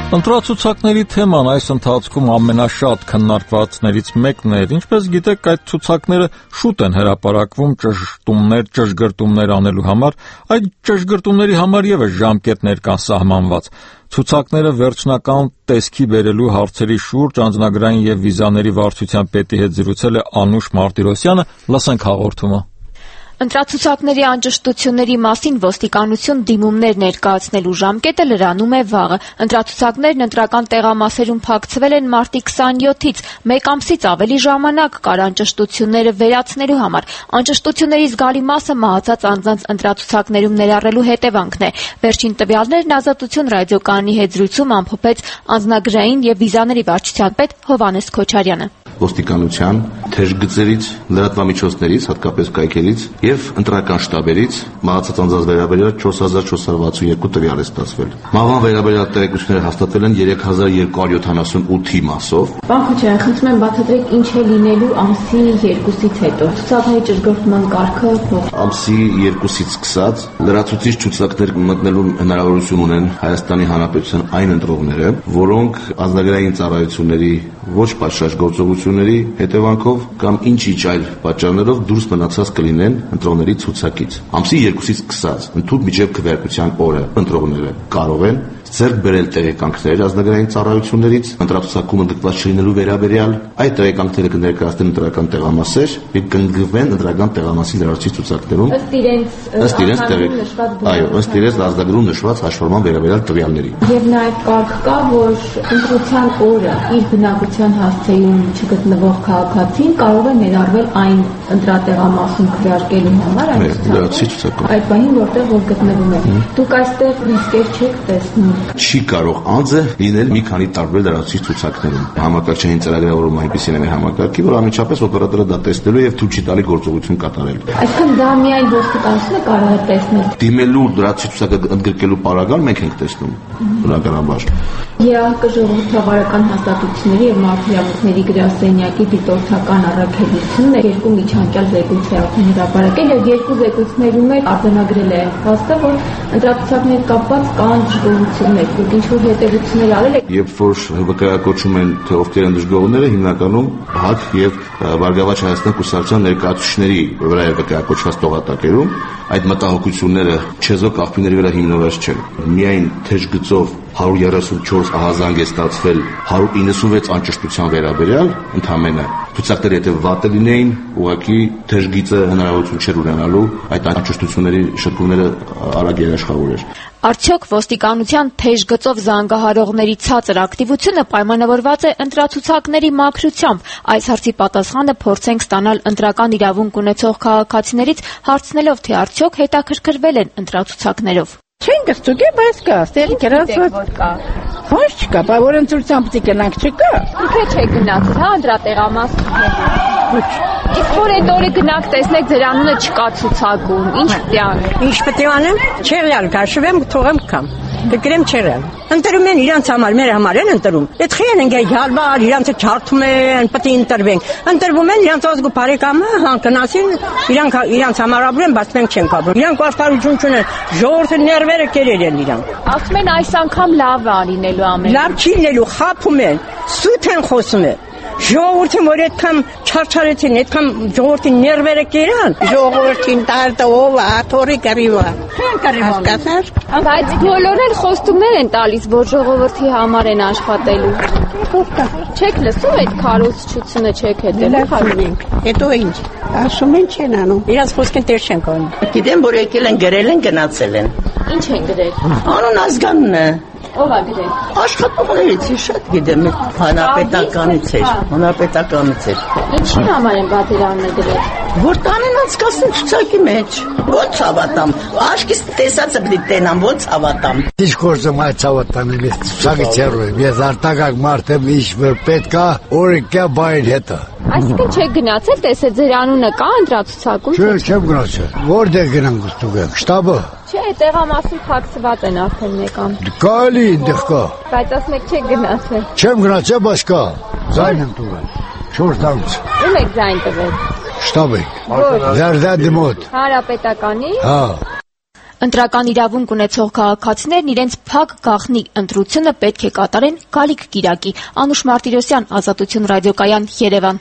Ընտրացուցակների թեման այս ընթացքում ամենաշատ քննարկվածներից մեկն էր։ Ինչպես գիտեք, այդ ցուցակները շուտ են հրապարակվում ճշգրտումներ անելու համար, այդ ճշգրտումների համար եւս ժամկետներ կան սահմանված։ Ցուցակները վերջնական տեսքի բերելու հարցերի շուրջ անձնագրային եւ վիզաների վարչության պետի հետ զրուցել է Անուշ Մարտիրոսյանը, լսենք հաղորդումը։ Ընտրացուցակների անճշտությունների մասին ոստիկանություն դիմումներ ներկայացնելու ժամկետը լրանում է վաղը։ Ընտրացուցակներն ընտրական տեղամասերում փակցվել են մարտի 27-ից, մեկ ամսից ավելի ժամանակ կար անճշտությունները վերացնելու համար։ Անճշտությունների զգալի մասը մահացած անձանց ընտրացուցակներում ներառելու հետևանքն է։ Վերջին տվյալներն Ազատություն ռադիոկայանի հետ զրույցում ամփոփեց անձնագրային եւ վիզաների վարչության պետ Հովհաննես Քոչարյանը։ Ոստիկանության թեժգծերից, լրատվամիջոցներից, հատկապես կայքերից եւ ընտրական շտաբերից մահացած անձանց վերաբերյալ 4462 տվյալ է ստացվել։ Մահվան վերաբերյալ տեղեկությունները հաստատվել են 3278-ի մասով։ Պարոն Քոչարյան, խնդրում եմ բացատրեք ինչ է լինելու ամսի 2-ից հետո։ Ցուցակների ճշգրտման կարգը ամսի 2-ից սկսած լրացուցիչ ցուցակներ մտնելու հնարավորություն ունեն Հայաստանի Հանրապետության այն ընտրողները, որոնք անձնագրային ծառայությունների ոչ պատշաճ գործողությունների հետևանքով կամ ինչ-ինչ այլ պատճառներով դուրս մնացած կլինեն ընտրողների ցուցակից։ Ամսի 2-ից սկսած ընդհանուր միջև քվեարկության օրը ընտրողները կարող են ձեռք բերել տեղեկանքներ ազգային ծառայություններից ընտրացուցակում ընդգրկված չլինելու վերաբերյալ, այդ տեղեկանքները կներկայացնեն ընտրական տեղամասեր եւ կընդգրկվեն ընտրական տեղամասի լրացուցիչ ցուցակներում ըստ իրենց ազգագրում նշված հաշվառման վերաբերյալ տվյալների։ Եվ նաեւ կարգ կա, որ ընտրության օրը իր բնակության հասցեում չգտնվող քաղաքացին կարող է ներառվել այն ընտրատեղամասում քվեարկելու համար լրացուցիչ ցուցակում։ Այդ բանին որտեղ որ գտնվում է։ Դուք այստեղ ռիսկեր չեք տեսնում։ Չի կարող անձը լինել մի քանի տարբեր լրացուցիչ ցուցակներում։ Համակարգչային ծրագրավորումը այնպեսին է մեր համակարգի, որ անմիջապես օպերատորը դա տեսնելու եւ թույլ չի տալի գործողություն կատարել։ Այսինքն դա միայն ոստիկանությունը կարող է տեսնել։ Դիմելու լրացուցիչ ցուցակը ընդգրկելու պարագան մենք ենք տեսնում, բնականաբար։ ԵԱՀԿ ժողովրդավարական հաստատությունների եւ մարդու գրասենյակի դիտորդական առաքելությունը երկու միջանկյալ զեկույց է արդեն հրապարակել եւ երկու զեկույցներում է արձանագրել է փաստը, որ ընտրացուցակների կապված կան դժգոհություններ, դուք ինչ-որ հետևություններ արել եք։ Երբ որ վկայակոչում են թե ովքեր են դժգոհները, հիմնականում ՀԱԿ եւ Բարգավաճ Հայաստան կուսակցության ներկայացուցիչների վրա է վկայակոչված տողատակերում, այդ մտահոգությունները չեզոք աղբյուրների վրա հիմնված չեն։ Միայն թեժգծով 134 ահազանգ է ստացվել 196 անճշտության վերաբերյալ, ընդհանրապես ցուցակները եթե վատը լինեին, ուղղակի թեժգիծը հնարավորություն չէր ունենալու այդ անճշտությունների շփումները արագ երաշխավորել։ Արդյոք ոստիկանության թեժ գծով զանգահարողների ցածր ակտիվությունը պայմանավորված է ընտրացուցակների մաքրությամբ։ Այս հարցի պատասխանը փորձենք ստանալ ընտրական իրավունք ունեցող քաղաքացիներից, հարցնելով, թե արդյոք հետաքրքրվել են ընտրացուցակներով։ Չեն գստուկե, բայց կա, ստերի կերացված կա։ Ոչ չկա, բայց որ ընտրությամբ պիտի գնանք չկա։ Իթե չէ գնացել, հա, ընտրատեղամաս։ Իսկ որ այդ օրը գնանք տեսնեք ձեր անունը չկա ցուցակում, ինչ պիտի անեմ։ Ինչ պիտի անեմ։ Չեղյալ գաշվեմ, թողեմ կամ։ Դգրեմ չեղյալ։ Ընտրում են իրանց համար, մեր համար են ընտրում։ Այդ խիեն են գալբար, իրանց չարթում են, պիտի ընտրվենք։ Ընտրվում են իրանց ազգու բարեկամը, հա, գնացին, իրանց համար ապրեն, բայց մենք չենք ապրում։ Իրանք արդարություն չունեն, ժողովրդի ներվերը կերել են իրանք։ Ասում են այս անգամ լավ է լինելու ամեն։ Լավ չի լինելու, խափում են, սուտ են խոսում են։ Ժողովրդին որ այդքան չարչարեցին, այդքան ժողովրդի ներվերը կերան, ժողովրդին տարտով աթորի կռիվա։ Հասկացար։ Բայց բոլորն էլ խոստումներ են տալիս, որ ժողովրդի համար են աշխատելու։ Չեք լսում այդ քարոզչությունը չեք հետևում։ Հետո ինչ։ Ասում են չեն անում։ Իրանց խոսքին տեր չեն կանում։ Գիտեմ, որ եկել են գրել են գնացել են։ Ինչ են գրել։ Անուն ազգանն է։ Ո՞վ է գրել։ Աշխատողներից շատ գիտեմ, հանրապետականից էր։ Ինչի համար են բادرանը գրել։ Որ տանեն անցկացնեն ցուցակի մեջ։ Ո՞նց հավատամ։ Աշկից տեսածը պիտի տենամ, ո՞նց հավատամ։ Ինչ գործում այդ հավատանելի ցուցակից հեռու եմ։ Ես արտակարգ մարդ եմ, ինչ որ պետք է օրենքա բայր հետը։ Այսինքն չեք գնացել, տեսեք ձեր անունը կա ընտրացուցակում։ Չէ, չեմ գնացել։ Որտեղ գնանք ուստուգեք, շտաբը։ Չէ, տեղամասում փակցված են արդեն մեկ ամս։ Կարելի այնտեղ կա։ Բայց ասեք չեք գնացել։ Չեմ գնացել, բայց կա։ Ձայն եմ տվել։ 4 տարուց։ Ում եք ձայն տվել։ Շտաբը։ Զարդադի մոտ։ Հանրապետականի։ Հա։ Ընտրական իրավունք ունեցող քաղաքացիներն իրենց փակ գաղտնի ընտրությունը պետք է կատարեն գալիք կիրակի։ Անուշ Մարտիրոսյան, Ազատություն ռադիոկայան, Երևան։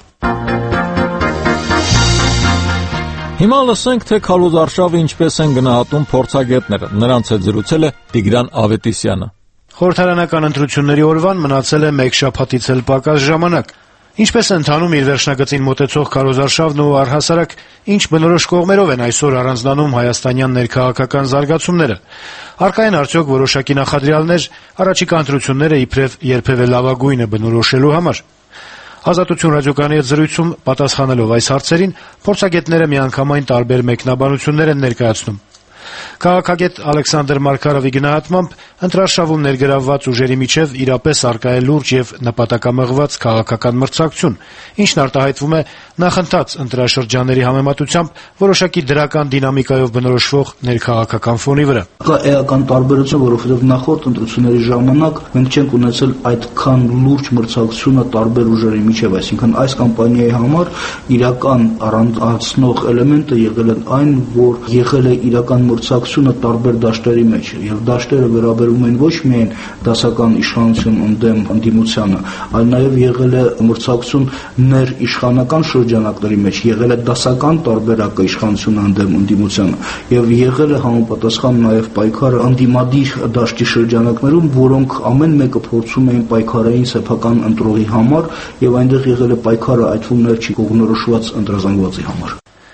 Հիմա լսենք, թե քարոզարշավը ինչպես են գնահատում փորձագետները։ Նրանց հետ զրուցել է Տիգրան Ավետիսյանը։ Խորհրդարանական ընտրությունների օրվան մնացել է մեկ շաբաթից էլ պակաս ժամանակ։ Ինչպես է ընթանում իր վերջնագծին մոտեցող քարոզարշավն ու առհասարակ ինչ բնորոշ կողմերով են այսօր առանձնանում հայաստանյան ներքաղաքական զարգացումները։ Առկա են արդյոք որոշակի նախադրյալներ առաջիկա ընտրությունները իբրև երբևէ լավագույնը բնորոշելու համար։ Ազատություն ռադիոկայանի հետ զրույցում պատասխանելով այս հարցերին փորձագետները միանգամայն տարբեր մեկնաբանություններ են ներկայացնում։ Քաղաքագետ Ալեքսանդր Մարկարովի գնահատմամբ ընտրարշավում ներգրավված ուժերի միջև իրապես առկա է լուրջ եւ նպատակամղված քաղաքական մրցակցություն, ինչն արտահայտվում է նախընթաց ընտրաշրջանների համեմատությամբ որոշակի դրական դինամիկայով բնորոշվող ներքաղաքական ֆոնի վրա։ Կա էական տարբերություն, որովհետեւ նախորդ ընտրությունների ժամանակ մենք չենք ունեցել այդքան լուրջ մրցակցությունը տարբեր ուժերի միջև, այսինքն այս կամպանիայի համար իրական առանցնող էլեմենտը եղել է այն, որ եղել է իրական մրցակցությունը տարբեր դաշտերի մեջ, եւ դաշտերը վերաբերում են ոչ միայն դասական իշխանություն ընդդեմ ընդդիմությանը, այլ նաեւ եղել է մրցակցություն ներիշխանական շրջանակների մեջ, եղել է դասական տարբերակը իշխանությունը ընդդեմ ընդդիմությանը, եւ եղել է համապատասխան նաեւ պայքարը ընդդիմադիր դաշտի շրջանակներում, որոնք ամեն մեկը փորձում էին պայքարային սեփական ընտրողի համար, եւ այնտեղ եղել է պայքարը այդ ֆոններ չի կողմնորոշված ընտրազանգվածի համար։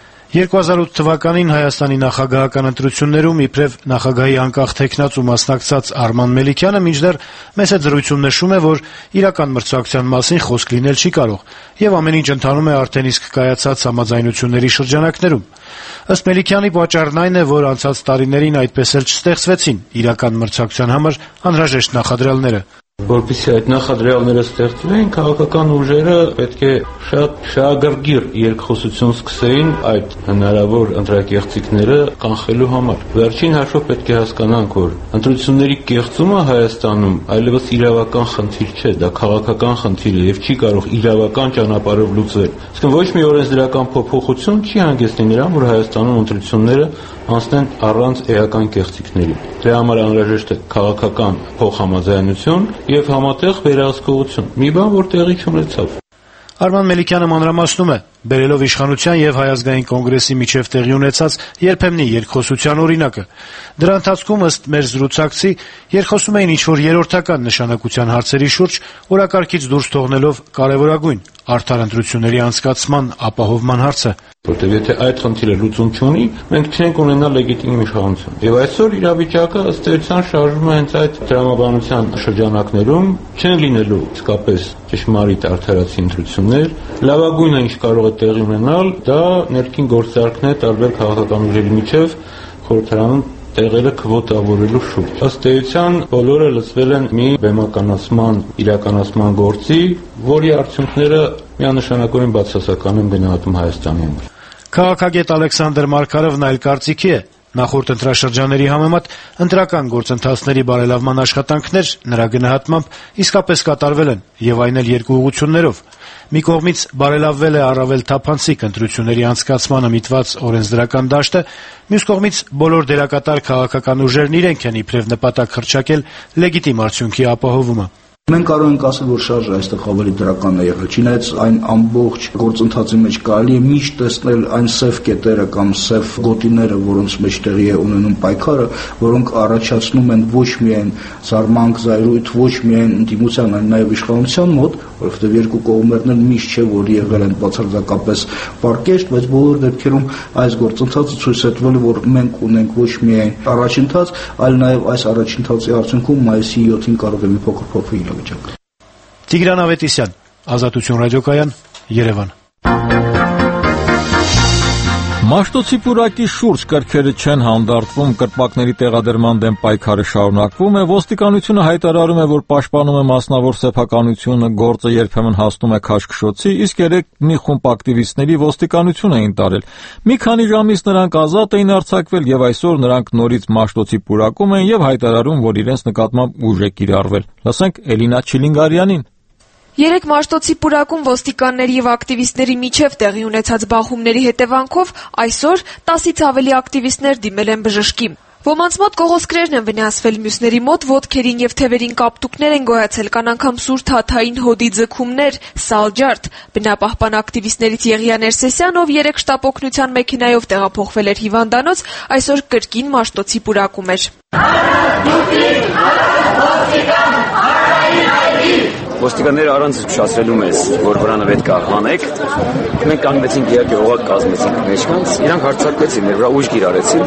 2008 թվականին Հայաստանի նախագահական ընտրություններում իբրև նախագահի անկախ թեկնածու մասնակցած Արման Մելիքյանը մինչդեռ մեծ զրույցում նշում է, որ իրական մրցակցության մասին խոսք լինել չի կարող, եւ ամեն ինչ ընթանում է արդեն իսկ կայացած համաձայնությունների շրջանակներում։ Ըստ Մելիքյանի պատճառն այն է, որ անցած տարիներին այդպես էլ չստեղծվեցին իրական մրցակցության համար անհրաժեշտ նախադրյալները։ Որպեսզի այդ նախադրյալները ստեղծվեն, քաղաքական ուժերը պետք է շատ շահագրգիռ երկխոսություն սկսեին այդ հնարավոր ընտրակեղծիքները կանխելու համար։ Վերջին հաշվով պետք է հասկանանք, որ ընտրությունների կեղծումը Հայաստանում այլևս իրավական խնդիր չէ, դա քաղաքական խնդիր է եւ չի կարող իրավական ճանապարհով լուծվել։ Իսկ ոչ մի օրենսդրական փոփոխություն չի հանգեցնի նրան, որ Հայաստանում ընտրությունները անցնեն առանց էական կեղծիքների։ Դրա համար անհրաժեշտ է քաղաքական փոխհամաձայնություն եւ համատեղ վերահսկողություն։ Մի բան, որ տեղի չունեցավ։ Արման Մելիքյանը մանրամասնում է, բերելով իշխանության եւ Հայազգային կոնգրեսի միջև տեղի ունեցած երբեմնի երկխոսության օրինակը։ Դրա ընթացքում ըստ մեր զրուցակցի երկխոսում էին ինչ-որ երրորդական նշանակության հարցերի շուրջ, օրակարգից դուրս թողնելով կարևորագույն արդար ընտրությունների անցկացման ապահովման հարցը։ Որտեւ եթե այդ խնդիրը լուծում չունի, մենք չենք ունենա լեգիտիմ իշխանություն։ Եվ այսօր իրավիճակը ըստ էության շարժվում է հենց այդ դրամաբանության շրջանակներում, չեն լինելու իսկապես ճշմարիտ արդարացի ընտրություններ, լավագույնը ինչ կարող է տեղի ունենալ, դա ներքին գործարքն է տարբեր քաղաքական ուժերի միջև խորհրդարանում տեղերը քվոտավորելու շուրջ։ Ըստ էության բոլորը լծվել են մի բեմականացման, իրականացման գործի, որի արդյունքները միանշանակորեն բացասական են գնահատում Հայաստանի համար։ Քաղաքագետ Ալեքսանդր Մարկարովն այլ կարծիքի է։ Նախորդ ընտրաշրջանների համեմատ ընտրական գործընթացների բարելավման աշխատանքներ նրա գնահատմամբ իսկապես կատարվել են եւ այն էլ երկու ուղղություններով։ Մի կողմից բարելավվել է առավել թափանցիկ ընտրությունների անցկացմանը միտված օրենսդրական դաշտը, մյուս կողմից բոլոր դերակատար քաղաքական ուժերն իրենք են իբրև նպատակ հռչակել լեգիտիմ արդյունքի ապահովումը։ Մենք կարող ենք ասել, որ շարժը այստեղ ավելի դրական է եղել։ Չնայած այն ամբողջ գործընթացի մեջ կարելի է միշտ տեսնել այն սև կետերը կամ սև գոտիները, որոնց մեջ տեղի է ունենում պայքարը, որոնք առաջացնում են ոչ միայն զարմանք, զայրույթ, ոչ միայն ընդդիմության, այլ նաև իշխանության մոտ, որովհետև երկու կողմերն էլ միշտ չէ, որ եղել են բացարձակապես պարկեշտ, բայց բոլոր դեպքերում այս գործընթացը ցույց է տվել, որ մենք ունենք ոչ միայն առաջընթաց, այլ նաև այս առաջընթացի արդյունքում մայիսի 7-ին կարող է մի փոքր փոխվել իրավիճակը։ Տիգրան Ավետիսյան, Ազատություն ռադիոկայան, Երևան։ Մաշտոցի պուրակի շուրջ կրքերը չեն հանդարտվում, կրպակների տեղադրման դեմ պայքարը շարունակվում է, ոստիկանությունը հայտարարում է, որ պաշտպանում է մասնավոր սեփականությունը, գործը երբեմն հասնում է քաշքշոցի, իսկ երեկ մի խումբ ակտիվիստների ոստիկանություն էին տարել։ Մի քանի ժամից նրանք ազատ էին արձակվել եւ այսօր նրանք նորից Մաշտոցի պուրակում են եւ հայտարարում, որ իրենց նկատմամբ ուժ է կիրառվել։ Լսենք Էլինա Չիլինգարյանին։ Երեկ Մաշտոցի պուրակում ոստիկանների եւ ակտիվիստների միջև տեղի ունեցած բախումների հետևանքով այսօր 10-ից ավելի ակտիվիստներ դիմել են բժշկի։ Ոմանց մոտ կողոսկրերն են վնասվել, մյուսների մոտ ոտքերին եւ թևերին կապտուկներ են գոյացել, կան անգամ սուր թաթային հոդի ձգումներ, սալջարդ։ Բնապահպան ակտիվիստներից Եղիա Ներսեսյան, ով 3 շտապօգնության մեքենայով տեղափոխվել էր հիվանդանոց, այսօր կրկին Մաշտոցի պուրակում էր։ Ոստիկանները առանց զգուշացրելու մեզ, որ վրանը պետք է հանեք, մենք կանգնեցինք իհարկե օղակ կազմեցինք մեջքանց, իրանք հարձակվեցին, մեր վրա ուժ կիրառեցին,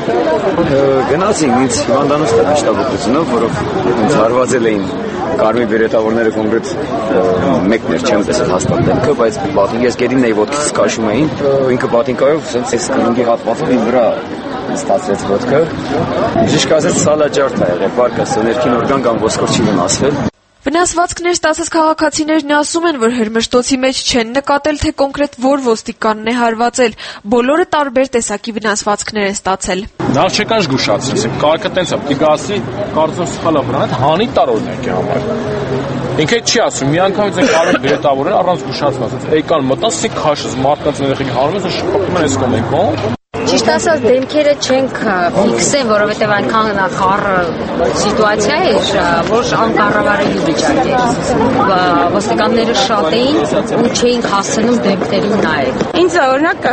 գնացինք ինձ հիվանդանոց շտապօգնությունով, որով ինձ հարվածել էին կարմիր բերետավորները կոնկրետ մեկն էր, չեմ տեսել հաստատ դեմքը, բայց պատինք ես գերին էի ոտքից կաշում էին, ինքը պատինկայով սենց այս կրունգի հատվածի վրա ստացվեց ոտքը, ճիշտ ասած սալաջարդ է եղել, պարկաս ներքին օրգան կամ ոսկոր չի վնասվել։ Վնասվածքներ ստացած քաղաքացիներն ասում են, որ հրմշտոցի մեջ չեն նկատել, թե կոնկրետ որ ոստիկանն է հարվածել։ Բոլորը տարբեր տեսակի վնասվածքներ են ստացել։ Նախ չեկան զգուշացրեցին, կարգը տենց է, պիտի գասի, կարծում սխալ է վրան, հանի տարօրինակ է համար։ Ինքը չի ասում, մի անգամ ձեր կարմիր բերետավորները առանց զգուշացված, եկան մտան, սիկ քաշած մարդկանց երեխեքի հանում են, շփոթում են այս կողմեն։ Ճիշտ ասած դեմքերը չենք ֆիքսել, որովհետև այնքան խառը սիտուացիա էր, որ անկառավարելի վիճակ էր։ Ոստիկանները շատ էին ու չէինք հասցնում դեմքերին նայել։ Ինձ օրինակ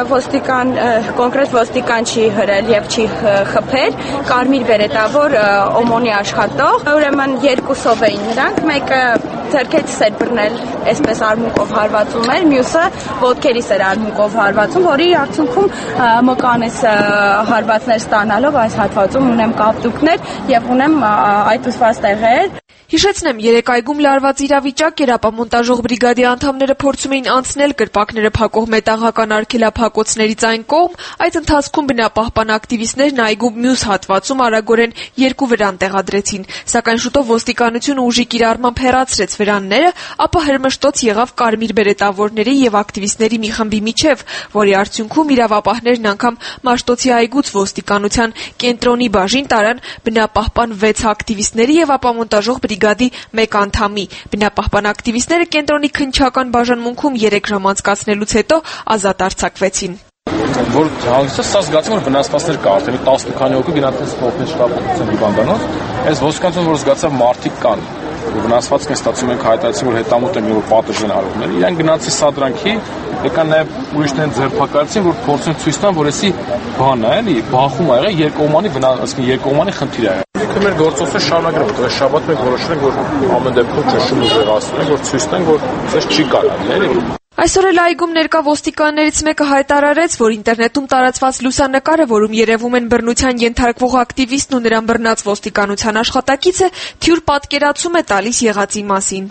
կոնկրետ ոստիկան չի հրել եւ չի խփել, կարմիր բերետավոր օմոնի աշխատող, ուրեմն երկուսով էին նրանք, մեկը ձեռքերից էր բռնել, այսպես արմունկով հարվածում էր, մյուսը ոտքերից էր արմունկով հարվածում, որի արդյունքում մկանես հարվածներ ստանալով այս հատվածում ունեմ կապտուկներ եւ ունեմ այդ ուսված տեղեր։ Հիշեցնեմ, երեք այգում լարված իրավիճակ էր, ապա մոնտաժող բրիգադի անդամները փորձում էին անցնել կրպակները փակող մետաղական արգելափակոցներից այն կողմ, այդ ընթացքում բնապահպան ակտիվիստներն այգու մյուս հատվածում արագորեն 2 վրան տեղադրեցին, սակայն շուտով ոստիկանությունը ուժի կիրառմամբ հեռացրեց վրանները, ապա հրմշտոց եղավ կարմիր բերետավորների եւ ակտիվիստների մի խմբի միջև, որի արդյունքում իրավապահներն անգամ Մաշտոցի այգուց ոստիկանության կենտրոնի բաժին տարան բնապահպան 6 ակտիվիստների եւ ապա մոնտաժող բրիգադի 1 անդամի։ Բնապահպան ակտիվիստները կենտրոնի քննչական բաժանմունքում 3 ժամ անցկացնելուց հետո ազատ արձակվեցին։ Որ հանգստը սա զգացում որ վնասվածքներ կա, արդեն 10 քանի հոգի գնացել ստոպներ շտապօգնության հիվանդանոց, այս ոստիկանությունը որ զգացավ մարդիկ կան, որ վնասվածք են ստացում ենք հայտարարեցին որ հետամուտ են որ պատժեն արողները, իրենք գնացի սադրանքի, եկան նաև ուրիշներն ձերբակալեցին, որ փորձեն ցույց տան, որ էսի բան է, էլի, բախում ա եղել երկկողմանի խնդիր է եղել։ Մեր գործողությունը շարունակել ենք, այս շաբաթ մենք որոշել ենք, որ ամեն դեպքում ճնշում ուժեղացնում ենք, որ ցույց տանք, որ այս չի կարելի, էլի։ Այսօր էլ այգում ներկա ոստիկաններից մեկը հայտարարեց, որ ինտերնետում տարածված լուսանկարը, որում երևում են բռնության ենթարկվող ակտիվիստն ու նրան բռնած ոստիկանության աշխատակիցը, թյուր պատկերացում է տալիս եղածի մասին։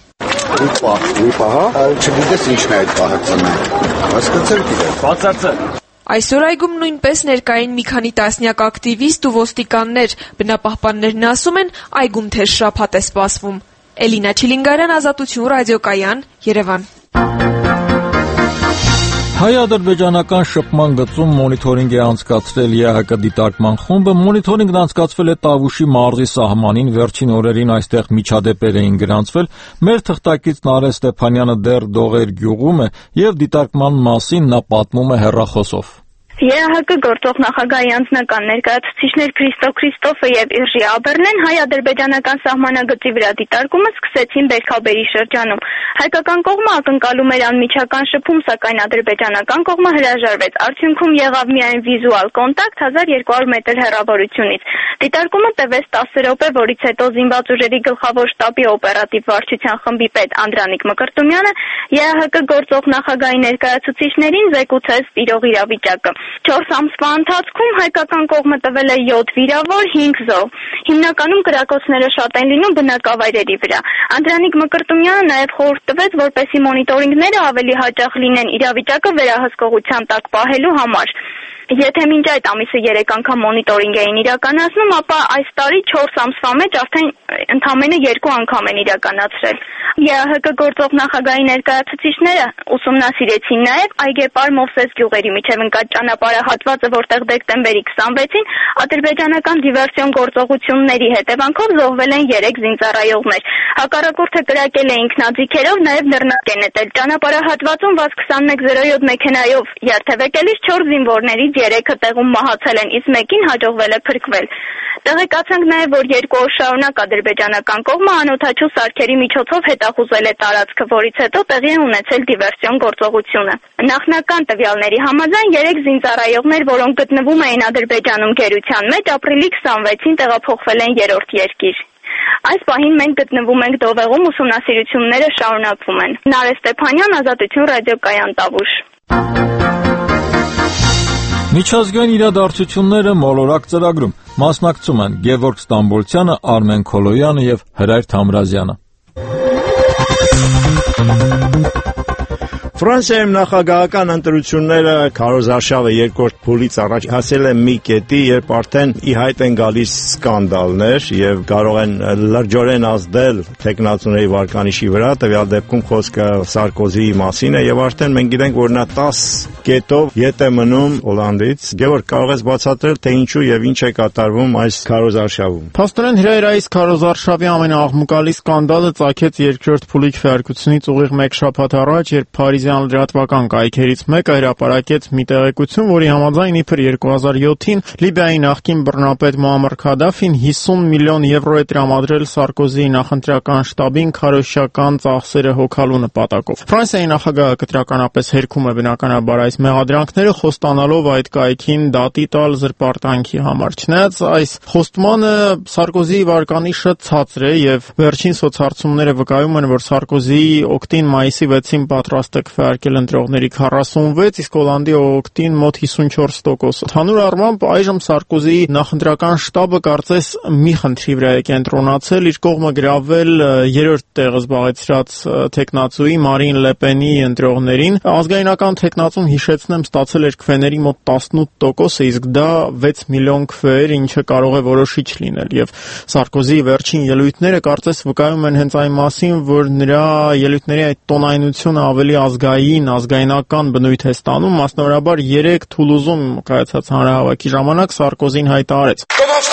Չգիտես ինչն է այդ պահը ծնեն։ Հասկացել գիտես։ Բացարձակ։ Այսօր այգում նույնպես ներկա էին մի քանի տասնյակ ակտիվիստ ու ոստիկաններ։ Բնապահպաններն ասում են, այգում թեժ շաբաթ է սպասվում։ Էլինա Չիլինգարյան, Ազատություն ռադիոկայան, Երևան։ Հայ-ադրբեջանական շփման գծում մոնիթորինգ է անցկացրել ԵԱՀԿ դիտարկման խումբը, մոնիթորինգն անցկացվել է Տավուշի մարզի սահմանին, վերջին օրերին այստեղ միջադեպեր էին գրանցվել, մեր թղթակից Նարէ Ստեփանյանը դեռ Դողեր գյուղում է եւ դիտարկման մասին նա պատմում է հեռախոսով։ ԵԱՀԿ գործող նախագահի անձնական ներկայացուցիչներ Քրիստո Քրիստոֆը եւ Իրջի Աբերնեն հայ-ադրբեջանական սահմանագծի վրա դիտարկումը սկսեցին Բերքաբերի շրջանում։ Հայկական կողմը ակնկալում էր անմիջական շփում, սակայն ադրբեջանական կողմը հրաժարվեց։ Արդյունքում եղավ միայն վիզուալ կոնտակտ 1200 մետր հեռավորությունից։ Դիտարկումը տևեց 10 րոպե, որից հետո զինված ուժերի գլխավոր շտաբի օպերատիվ վարչության խմբի պետ Անդրանիկ Մկրտումյանը ԵԱՀԿ գործող նախագահի ներկայացուցիչներին զեկուցեց տիրող իրավիճակը։ 4 ամսվա ընթացքում հայկական կողմը տվել է 7 վիրավոր, 5 զոհ։ Հիմնականում կրակոցները շատ են լինում բնակավայրերի վրա։ Անդրանիկ Մկրտումյանը նաև խորհուրդ տվեց, որպեսզի մոնիտորինգները ավելի հաճախ լինեն իրավիճակը վերահսկողության տակ պահելու համար։ Եթե մինչ այդ ամիսը 3 անգամ մոնիտորինգ էին իրականացնում, ապա այս տարի 4 ամսվա մեջ արդեն ընդամենը 2 անգամ են իրականացրել։ ԵԱՀԿ գործող նախագահի ներկայացուցիչները ուսումնասիրեցին նաև Այգեպար-Մովսես գյուղերի միջև ընկած ճանապարհահատվածը, որտեղ դեկտեմբերի 26-ին ադրբեջանական դիվերսիոն գործողությունների հետևանքով զոհվել են 3 զինծառայողներ։ Հակառակորդը կրակել է ինքնաձիգերով, նաև նռնակ է նետել։ Ճանապարհահատվածում ՎԱԶ 2107 մեքենայով երթևեկելիս 4 զինվորներից 3-ը տեղում մահացել են, իսկ մեկին հաջողվել է փրկվել։ Տեղեկացանք նաև, որ 2 օր շարունակ ադրբեջանական կողմը անօդաչու սարքերի միջոցով հետախուզել է տարածքը, որից հետո տեղի է ունեցել դիվերսիոն գործողությունը։ Նախնական տվյալների համաձայն 3 զինծառայողներ, որոնք գտնվում էին Ադրբեջանում գերության մեջ, ապրիլի 26-ին տեղափոխվել են երրորդ երկիր։ Այս պահին մենք գտնվում ենք Դովեղում, ուսումնասիրությունները շարունակվում են։ Նարէ Ստեփանյան, Ազատություն ռադիոկայան, Տավուշ։ Միջազգային իրադարձությունները մոլորակ ծրագրում մասնակցում են Գևորգ Ստամբոլցյանը, Արմեն Քոլոյանը եւ Հրայր Թամրազյանը։ Ֆրանսիայում նախագահական ընտրությունները քարոզարշավը երկրորդ փուլից առաջ հասել է մի կետի, երբ արդեն ի հայտ են գալիս սկանդալներ եւ կարող են լրջորեն ազդել տեխնացուների վարկանիշի վրա, տվյալ դեպքում խոսքը Սարկոզիի մասին է եւ արդեն մենք գիտենք, որ նա 10 կետով ետ է մնում Հոլանդից։ Գևորգ, կարող ես բացատրել, թե ինչու եւ ինչ է կատարվում այս քարոզարշավում։ Փաստորեն Հրայր, այս քարոզարշավի ամենաաղմուկալի սկանդալը ծագեց երկրորդ փուլի քվեարկությունից ուղիղ 1 շաբաթ առաջ, երբ Փարիզի լրատվական կայքերից մեկը հրապարակեց մի տեղեկություն, որի համաձայն իբր 2007-ին Լիբիայի նախկին բռնապետ Մուամմար Քադաֆին 50 միլիոն եվրո է տրամադրել Սարկոզիի նախընտրական շտաբին քարոզչական ծախսերը հոգալու նպատակով։ Ֆրանսիայի նախագահը կտրականապես հերքում է բնականաբար այս մեղադրանքները, խոստանալով այդ կայքին դատի տալ զրպարտանքի համար։ Չնայած այս խոստմանը Սարկոզիի վարկանիշը ցածր է եւ վերջին սոցհարցումները վկայում են, որ Սարկոզիի օգտին մայիսի 6-ին պատրաստ է քվեարկել ընտրողների 46, իսկ Հոլանդի օգտին մոտ 54%։ Ընդհանուր առմամբ այժմ Սարկոզիի նախընտրական շտաբը կարծես մի խնդրի վրա է կենտրոնացել, իր կողմը գրավել երրորդ տեղը զբաղեցրած տեխնացուի Մարին Լեպենի ընտրողներին։ Ազգայնական տեխնացուն, հիշեցնեմ, ստացել էր քվեների մոտ 18%, իսկ դա 6 միլիոն քվե էր, ինչը կարող է որոշիչ լինել։ Եվ Սարկոզիի վերջին ելույթները կարծես վկայում են հենց այն մասին, որ նրա ելույթների այդ տոնայնությունը ավելի ազգայնական բնույթ է ստանում, մասնավորաբար 3 Թուլուզում կայացած հանրահավաքի ժամանակ Սարկոզին հայտարարեց.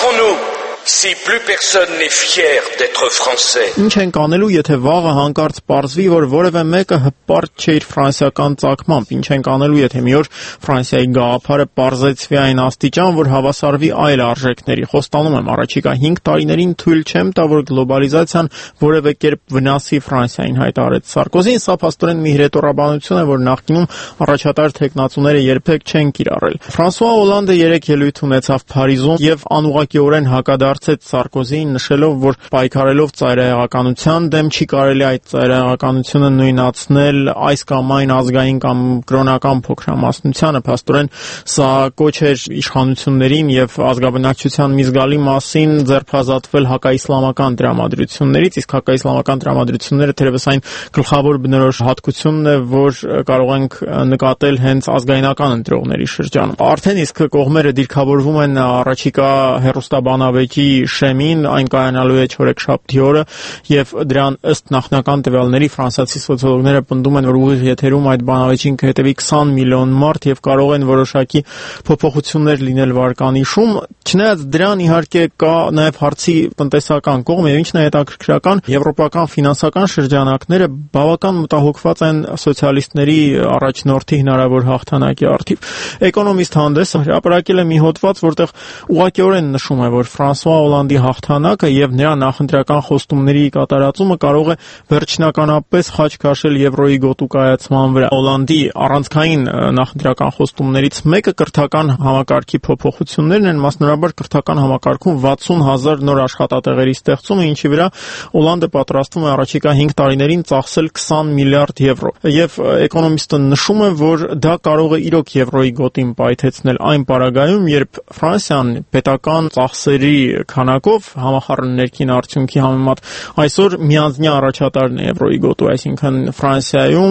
Si plus personne n'est fier d'être français. Ինչ ենք անելու, եթե վաղը հանկարծ պարզվի, որ որևէ մեկը հպարտ չէ իր ֆրանսիական ծագմամբ, ինչ ենք անելու, եթե մի օր Ֆրանսիայի գաղափարը պարզեցվի այն աստիճան, որ հավասարվի այլ արժեքների։ Խոստանում եմ, առաջիկա 5 տարիներին թույլ չեմ տա, որ գլոբալիզացիան որևէ կերպ վնասի Ֆրանսիային, հայտարարեց Սարկոզին։ Սա փաստորեն մի հրետորաբանություն է, որ նախկինում առաջատար տեխնացուները երբեք չեն կիրառել։ Ֆրանսուଆ Հոլանդը 3 ելույթ ունեցավ Փարիզում եւ անուղղակիորեն հակադարձեց Սարկոզիին, նշելով, որ պայքարելով ծայրահեղականության դեմ չի կարելի այդ ծայրահեղականությունը նույնացնել այս կամ այն ազգային կամ կրոնական փոքրամասնությանը։ Փաստորեն սա կոչ էր իշխանություններին եւ ազգաբնակչության մի զգալի մասին ձերբազատվել հակաիսլամական տրամադրություններից, իսկ հակաիսլամական տրամադրությունները թերևս այն գլխավոր բնորոշ հատկությունն է, որ կարող ենք նկատել հենց ազգայնական ընտրողների շրջանում։ Արդեն իսկ կողմերը դիրքավորվում են առաջիկա հերոստաբանավեճի շեմին, այն կայանալու է չորեքշաբթի օրը եւ դրան ըստ նախնական տվյալների ֆրանսիացի սոցիոլոգները պնդում են, որ ուղիղ եթերում այդ բանավեճին կհետևի 20 միլիոն մարդ եւ կարող են որոշակի փոփոխություններ լինել վարկանիշում։ Չնայած դրան իհարկե կա նաեւ հարցի տնտեսական կողմ եւ ինչն է հետաքրքրական, եվրոպական ֆինանսական շրջանակները բավական մտահոգված են սոցիալիստների առաջնորդի հնարավոր հաղթանակի առթիվ։ Էկոնոմիստ հանդես հրապարակել է մի հոդված, որտեղ ուղղակիորեն նշում է, որ Ֆրանսուଆ Հոլանդի հաղթանակը եւ նրա նախընտրական խոստումների կատարածումը կարող է վերջնականապես խաչ քաշել եվրոյի գոտու կայացման վրա։ Հոլանդի առանցքային նախընտրական խոստումներից մեկը կրթական համակարգի փոփոխություններն են, մասնավորաբար կրթական համակարգում 60,000 նոր աշխատատեղերի ստեղծումը, ինչի վրա Հոլանդը պատրաստվում է առաջիկա 5 տարիներին ծախսել 20 միլիարդ եվրո։ Եվ էկոնոմիստը նշում է, որ դա կարող է իրոք եվրոյի գոտին պայթեցնել այն պարագայում, երբ Ֆրանսիան պետական ծախսերի քանակով համախառն ներքին արդյունքի համեմատ այսօր միանձնյա առաջատարն է եվրոյի գոտու, այսինքն Ֆրանսիայում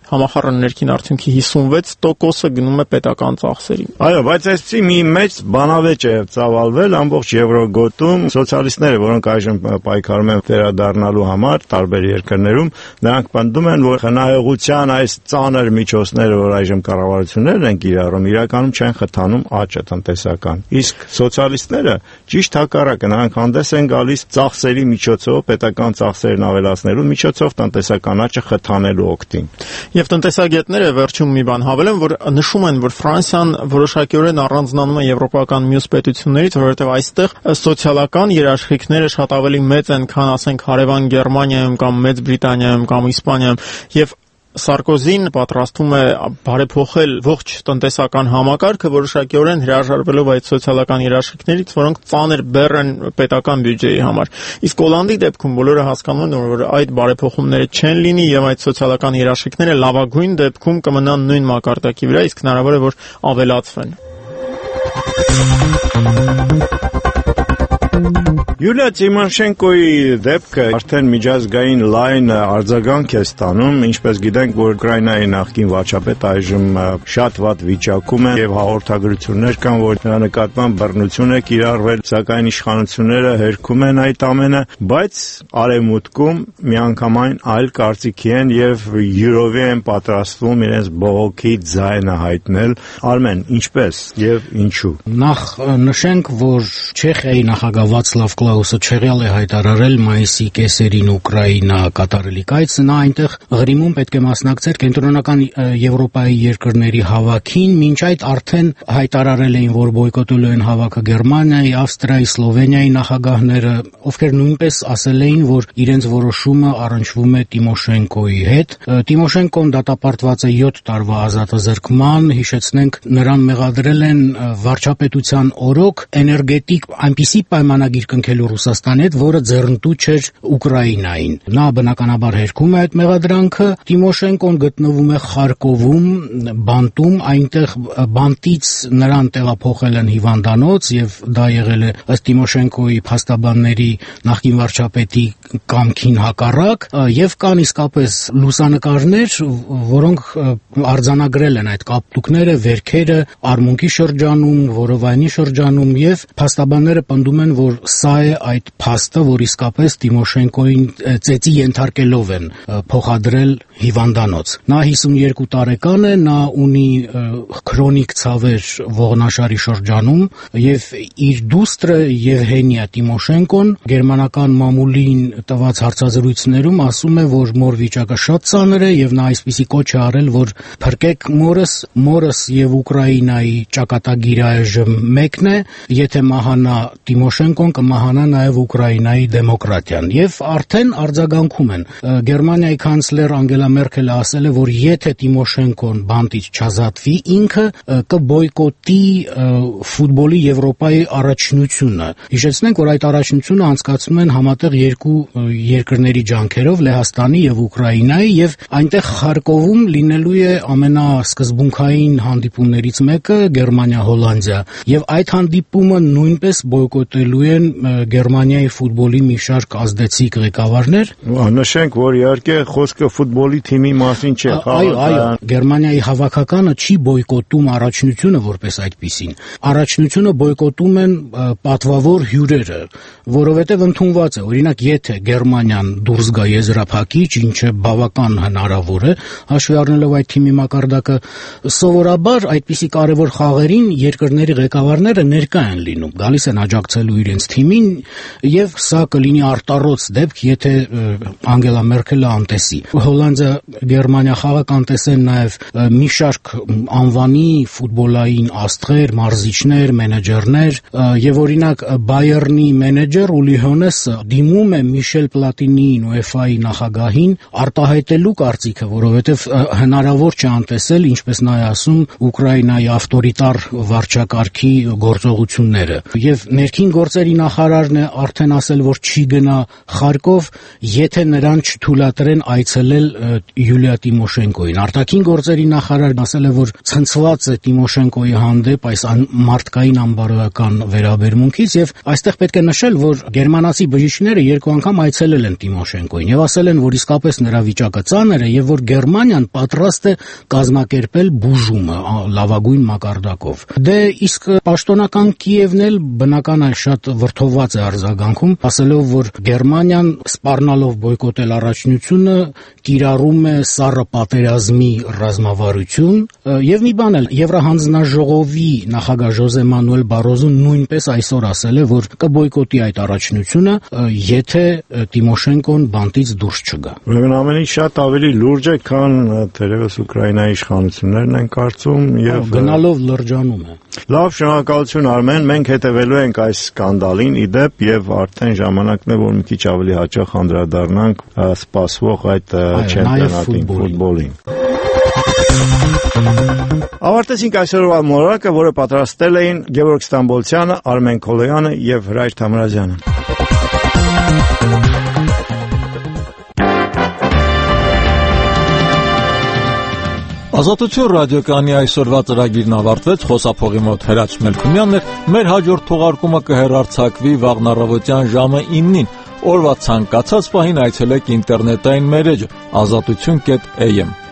համախառն ներքին արդյունքի 56%-ը գնում է պետական ծախսերին։ Այո, բայց այսպեսի մի մեծ բանավեճ է ծավալվել ամբողջ Եվրոգոտում։ Սոցիալիստները, որոնք այժմ պայքարում են վերադառնալու համար տարբեր երկրներում, նրանք պնդում են, որ խնայողության այս ծանր միջոցները, որ այժմ կառավարություններն են կիրառում, իրականում չեն խթանում աճը տնտեսական։ Իսկ սոցիալիստները ճիշտ հակառակը, նրանք հանդես են գալիս ծախսերի միջոցով, պետական ծախսերն ավելացնելու միջոցով տնտեսական աճը խթանելու օգտին։ Եվ տնտեսագետները վերջում մի բան հավելեն, որ նշում են, որ Ֆրանսիան որոշակիորեն առանձնանում է եվրոպական մյուս պետություններից, որովհետև այստեղ սոցիալական երաշխիքները շատ ավելի մեծ են, քան ասենք հարևան Գերմանիայում կամ Մեծ Բրիտանիայում կամ Իսպանիայում, եւ Սարկոզին պատրաստվում է բարեփոխել ողջ տնտեսական համակարգը, որոշակիորեն հրաժարվելով այդ սոցիալական երաշխիքներից, որոնք ծանր բեռ են պետական բյուջեի համար։ Իսկ Հոլանդի դեպքում բոլորը հասկանում են, որ այդ բարեփոխումները չեն լինի եւ այդ սոցիալական երաշխիքները լավագույն դեպքում կմնան նույն մակարդակի վրա, իսկ հնարավոր է որ ավելացվեն։ Յուլիա Տիմոշենկոյի դեպքը արդեն միջազգային լայն արձագանք է ստանում, ինչպես գիտենք, որ Ուկրաինայի նախկին վարչապետը այժմ շատ վատ վիճակում է եւ հաղորդագրություններ կան, որ նրա նկատմամբ բռնություն է կիրառվել, սակայն իշխանությունները հերքում են այդ ամենը, բայց արևմուտքում միանգամայն այլ կարծիքի են եւ յուրովի են պատրաստվում իրենց բողոքի ձայնը հայտնել։ Արմեն, ինչպես եւ ինչու։ Նախ նշենք, որ Չեխիայի նախագահ Վացլավ Կլաուսը չեղյալ է հայտարարել մայիսի կեսերին Ուկրաինա կատարելիք այցը, նա այնտեղ Ղրիմում պետք է մասնակցեր կենտրոնական Եվրոպայի երկրների հավաքին, մինչ այդ արդեն հայտարարել էին, որ բոյկոտելու են հավաքը Գերմանիայի, Ավստրիայի, Սլովենիայի նախագահները, ովքեր նույնպես ասել էին, որ իրենց որոշումը առնչվում է Տիմոշենկոյի հետ։ Տիմոշենկոն դատապարտված է 7 տարվա ազատազրկման, հիշեցնենք, նրան մեղադրել են վարչապետության օրոք էներգետիկ այնպիսի պայմանագիր կնքելու Ռուսաստանի հետ, որը ձեռնտու չէր Ուկրաինային։ Նա բնականաբար հերքում է այդ մեղադրանքը։ Տիմոշենկոն գտնվում է Խարկովում, բանտում, այնտեղ բանտից նրան տեղափոխել են հիվանդանոց եւ դա եղել է ըստ Տիմոշենկոյի փաստաբանների նախկին վարչապետի կամքին հակառակ, եւ կան իսկապես լուսանկարներ, որոնք արձանագրել են այդ կապտուկները, վերքերը արմունկի շրջանում, որովայնի շրջանում եւ փաստաբանները պնդում են, որ սա է այդ փաստը, որ իսկապես Տիմոշենկոյին ծեծի ենթարկելով են փոխադրել հիվանդանոց։ Նա 52 տարեկան է, նա ունի քրոնիկ ցավեր ողնաշարի շրջանում եւ իր դուստրը Եվգենիա Տիմոշենկոն գերմանական մամուլին տված հարցազրույցներում ասում է, որ մոր վիճակը շատ ծանր է եւ նա այսպիսի կոչ է արել, որ փրկեք մորս եւ Ուկրաինայի ճակատագիրը այժմ մեկն է, եթե մահանա Տիմոշենկոն կմահանա նաև Ուկրաինայի դեմոկրատիան եւ արդեն արձագանքում են։ Գերմանիայի կանցլեր Անգելա Մերքելը ասել է, որ եթե Տիմոշենկոն բանտից չազատվի, ինքը կբոյկոտի ֆուտբոլի Եվրոպայի առաջնությունը։ Հիշեցնենք, որ այդ առաջնությունը անցկացնում են համատեղ երկու երկրների ջանքերով, Լեհաստանի եւ Ուկրաինայի, եւ այնտեղ Խարկովում լինելու է ամենասկզբունքային հանդիպումներից մեկը Գերմանիա-Հոլանդիա, եւ այդ հանդիպումը նույնպես բոյկոտելու են Գերմանիայի ֆուտբոլի մի շարք ազդեցիկ ղեկավարներ։ Նշենք, որ իհարկե խոսքը ֆուտբոլի թիմի մասին չէ։ Այո, Գերմանիայի հավաքականը չի բոյկոտում առաջնությունը որպես այդպիսին։ Առաջնությունը բոյկոտում են պատվավոր հյուրերը, որովհետև ընդունված է, օրինակ, եթե Գերմանիան դուրս գա եզրափակիչ, ինչը բավական հնարավոր է, հաշվի առնելով այդ թիմի մակարդակը, սովորաբար այդպիսի կարևոր խաղերին երկրների ղեկավարները ներկա են լինում, գալիս են աջակցելու իրենց թիմին, եւ սա կլինի արտառոց դեպք, եթե Անգելա Մերքելը անտեսի։ Հոլանդիա, Գերմանիա խաղը կանտեսեն նաեւ մի շարք անվանի ֆուտբոլային աստղեր, մարզիչներ, մենեջերներ, եւ օրինակ Բայերնի մենեջեր Ուլի Հոնեսը դիմում է Միշել Պլատինիին, UEFA-ի նախագահին, արտահայտելու կարծիքը, որովհետեւ հնարավոր չէ անտեսել, ինչպես նա է ասում, Ուկրաինայի ավտորիտար վարչակարգի գործողությունները։ Եվ ներքին գործեր գործերի նախարարն է արդեն ասել, որ չի գնա Խարկով, եթե նրան չթույլատրեն այցելել Յուլիա Տիմոշենկոին։ Արտաքին գործերի նախարարն ասել է, որ ցնցված է Տիմոշենկոյի հանդեպ այս մարդկային անբարոյական վերաբերմունքից, եւ այստեղ պետք է նշել, որ գերմանացի բժիշկները 2 անգամ այցելել են Տիմոշենկոին եւ ասել են, որ իսկապես նրա վիճակը ծանր է եւ որ Գերմանիան պատրաստ է կազմակերպել բուժումը լավագույն մակարդակով։ Դե իսկ պաշտոնական Կիևն էլ բնական է շատ վրդովված է արձագանքում, ասելով, որ Գերմանիան սպառնալով բոյկոտել առաջնությունը կիրառում է սառը պատերազմի ռազմավարություն եւ մի բան էլ Եվրահանձնաժողովի նախագահ Ժոզե Մանուել Բարոզոն նույնպես այսօր ասել է, որ կբոյկոտի այդ առաջնությունը, եթե Տիմոշենկոն բանտից դուրս չգա։ Ուրեմն ամեն ինչ շատ ավելի լուրջ է, քան թերևս Ուկրաինայի իշխանություններն են կարծում եւ գնալով լրջանում է։ Լավ, շնորհակալություն Արմեն, մենք հետևելու ենք այս սկանդալին իդեպ եւ արդեն ժամանակն է, որ մի քիչ ավելի հաճախ անդրադառնանք սպասվող այդ չեմպիոնատին ֆուտբոլին։ Ավարտեցինք այսօրվա մոլորակը, որը պատրաստել էին Գևորգ Ստամբոլցյանը, Արմեն Քոլոյանը եւ Հրայր Թամրազյանը։ Ազատություն ռադիոկայանի այսօրվա ծրագիրն ավարտվեց, խոսափողի մոտ Հրաչ Մելքումյանն էր, մեր հաջորդ թողարկումը կհեռարձակվի վաղն առավոտյան ժամը 9-ին, օրվա ցանկացած պահին այցելեք ինտերնետային մեր էջը azatutyon.am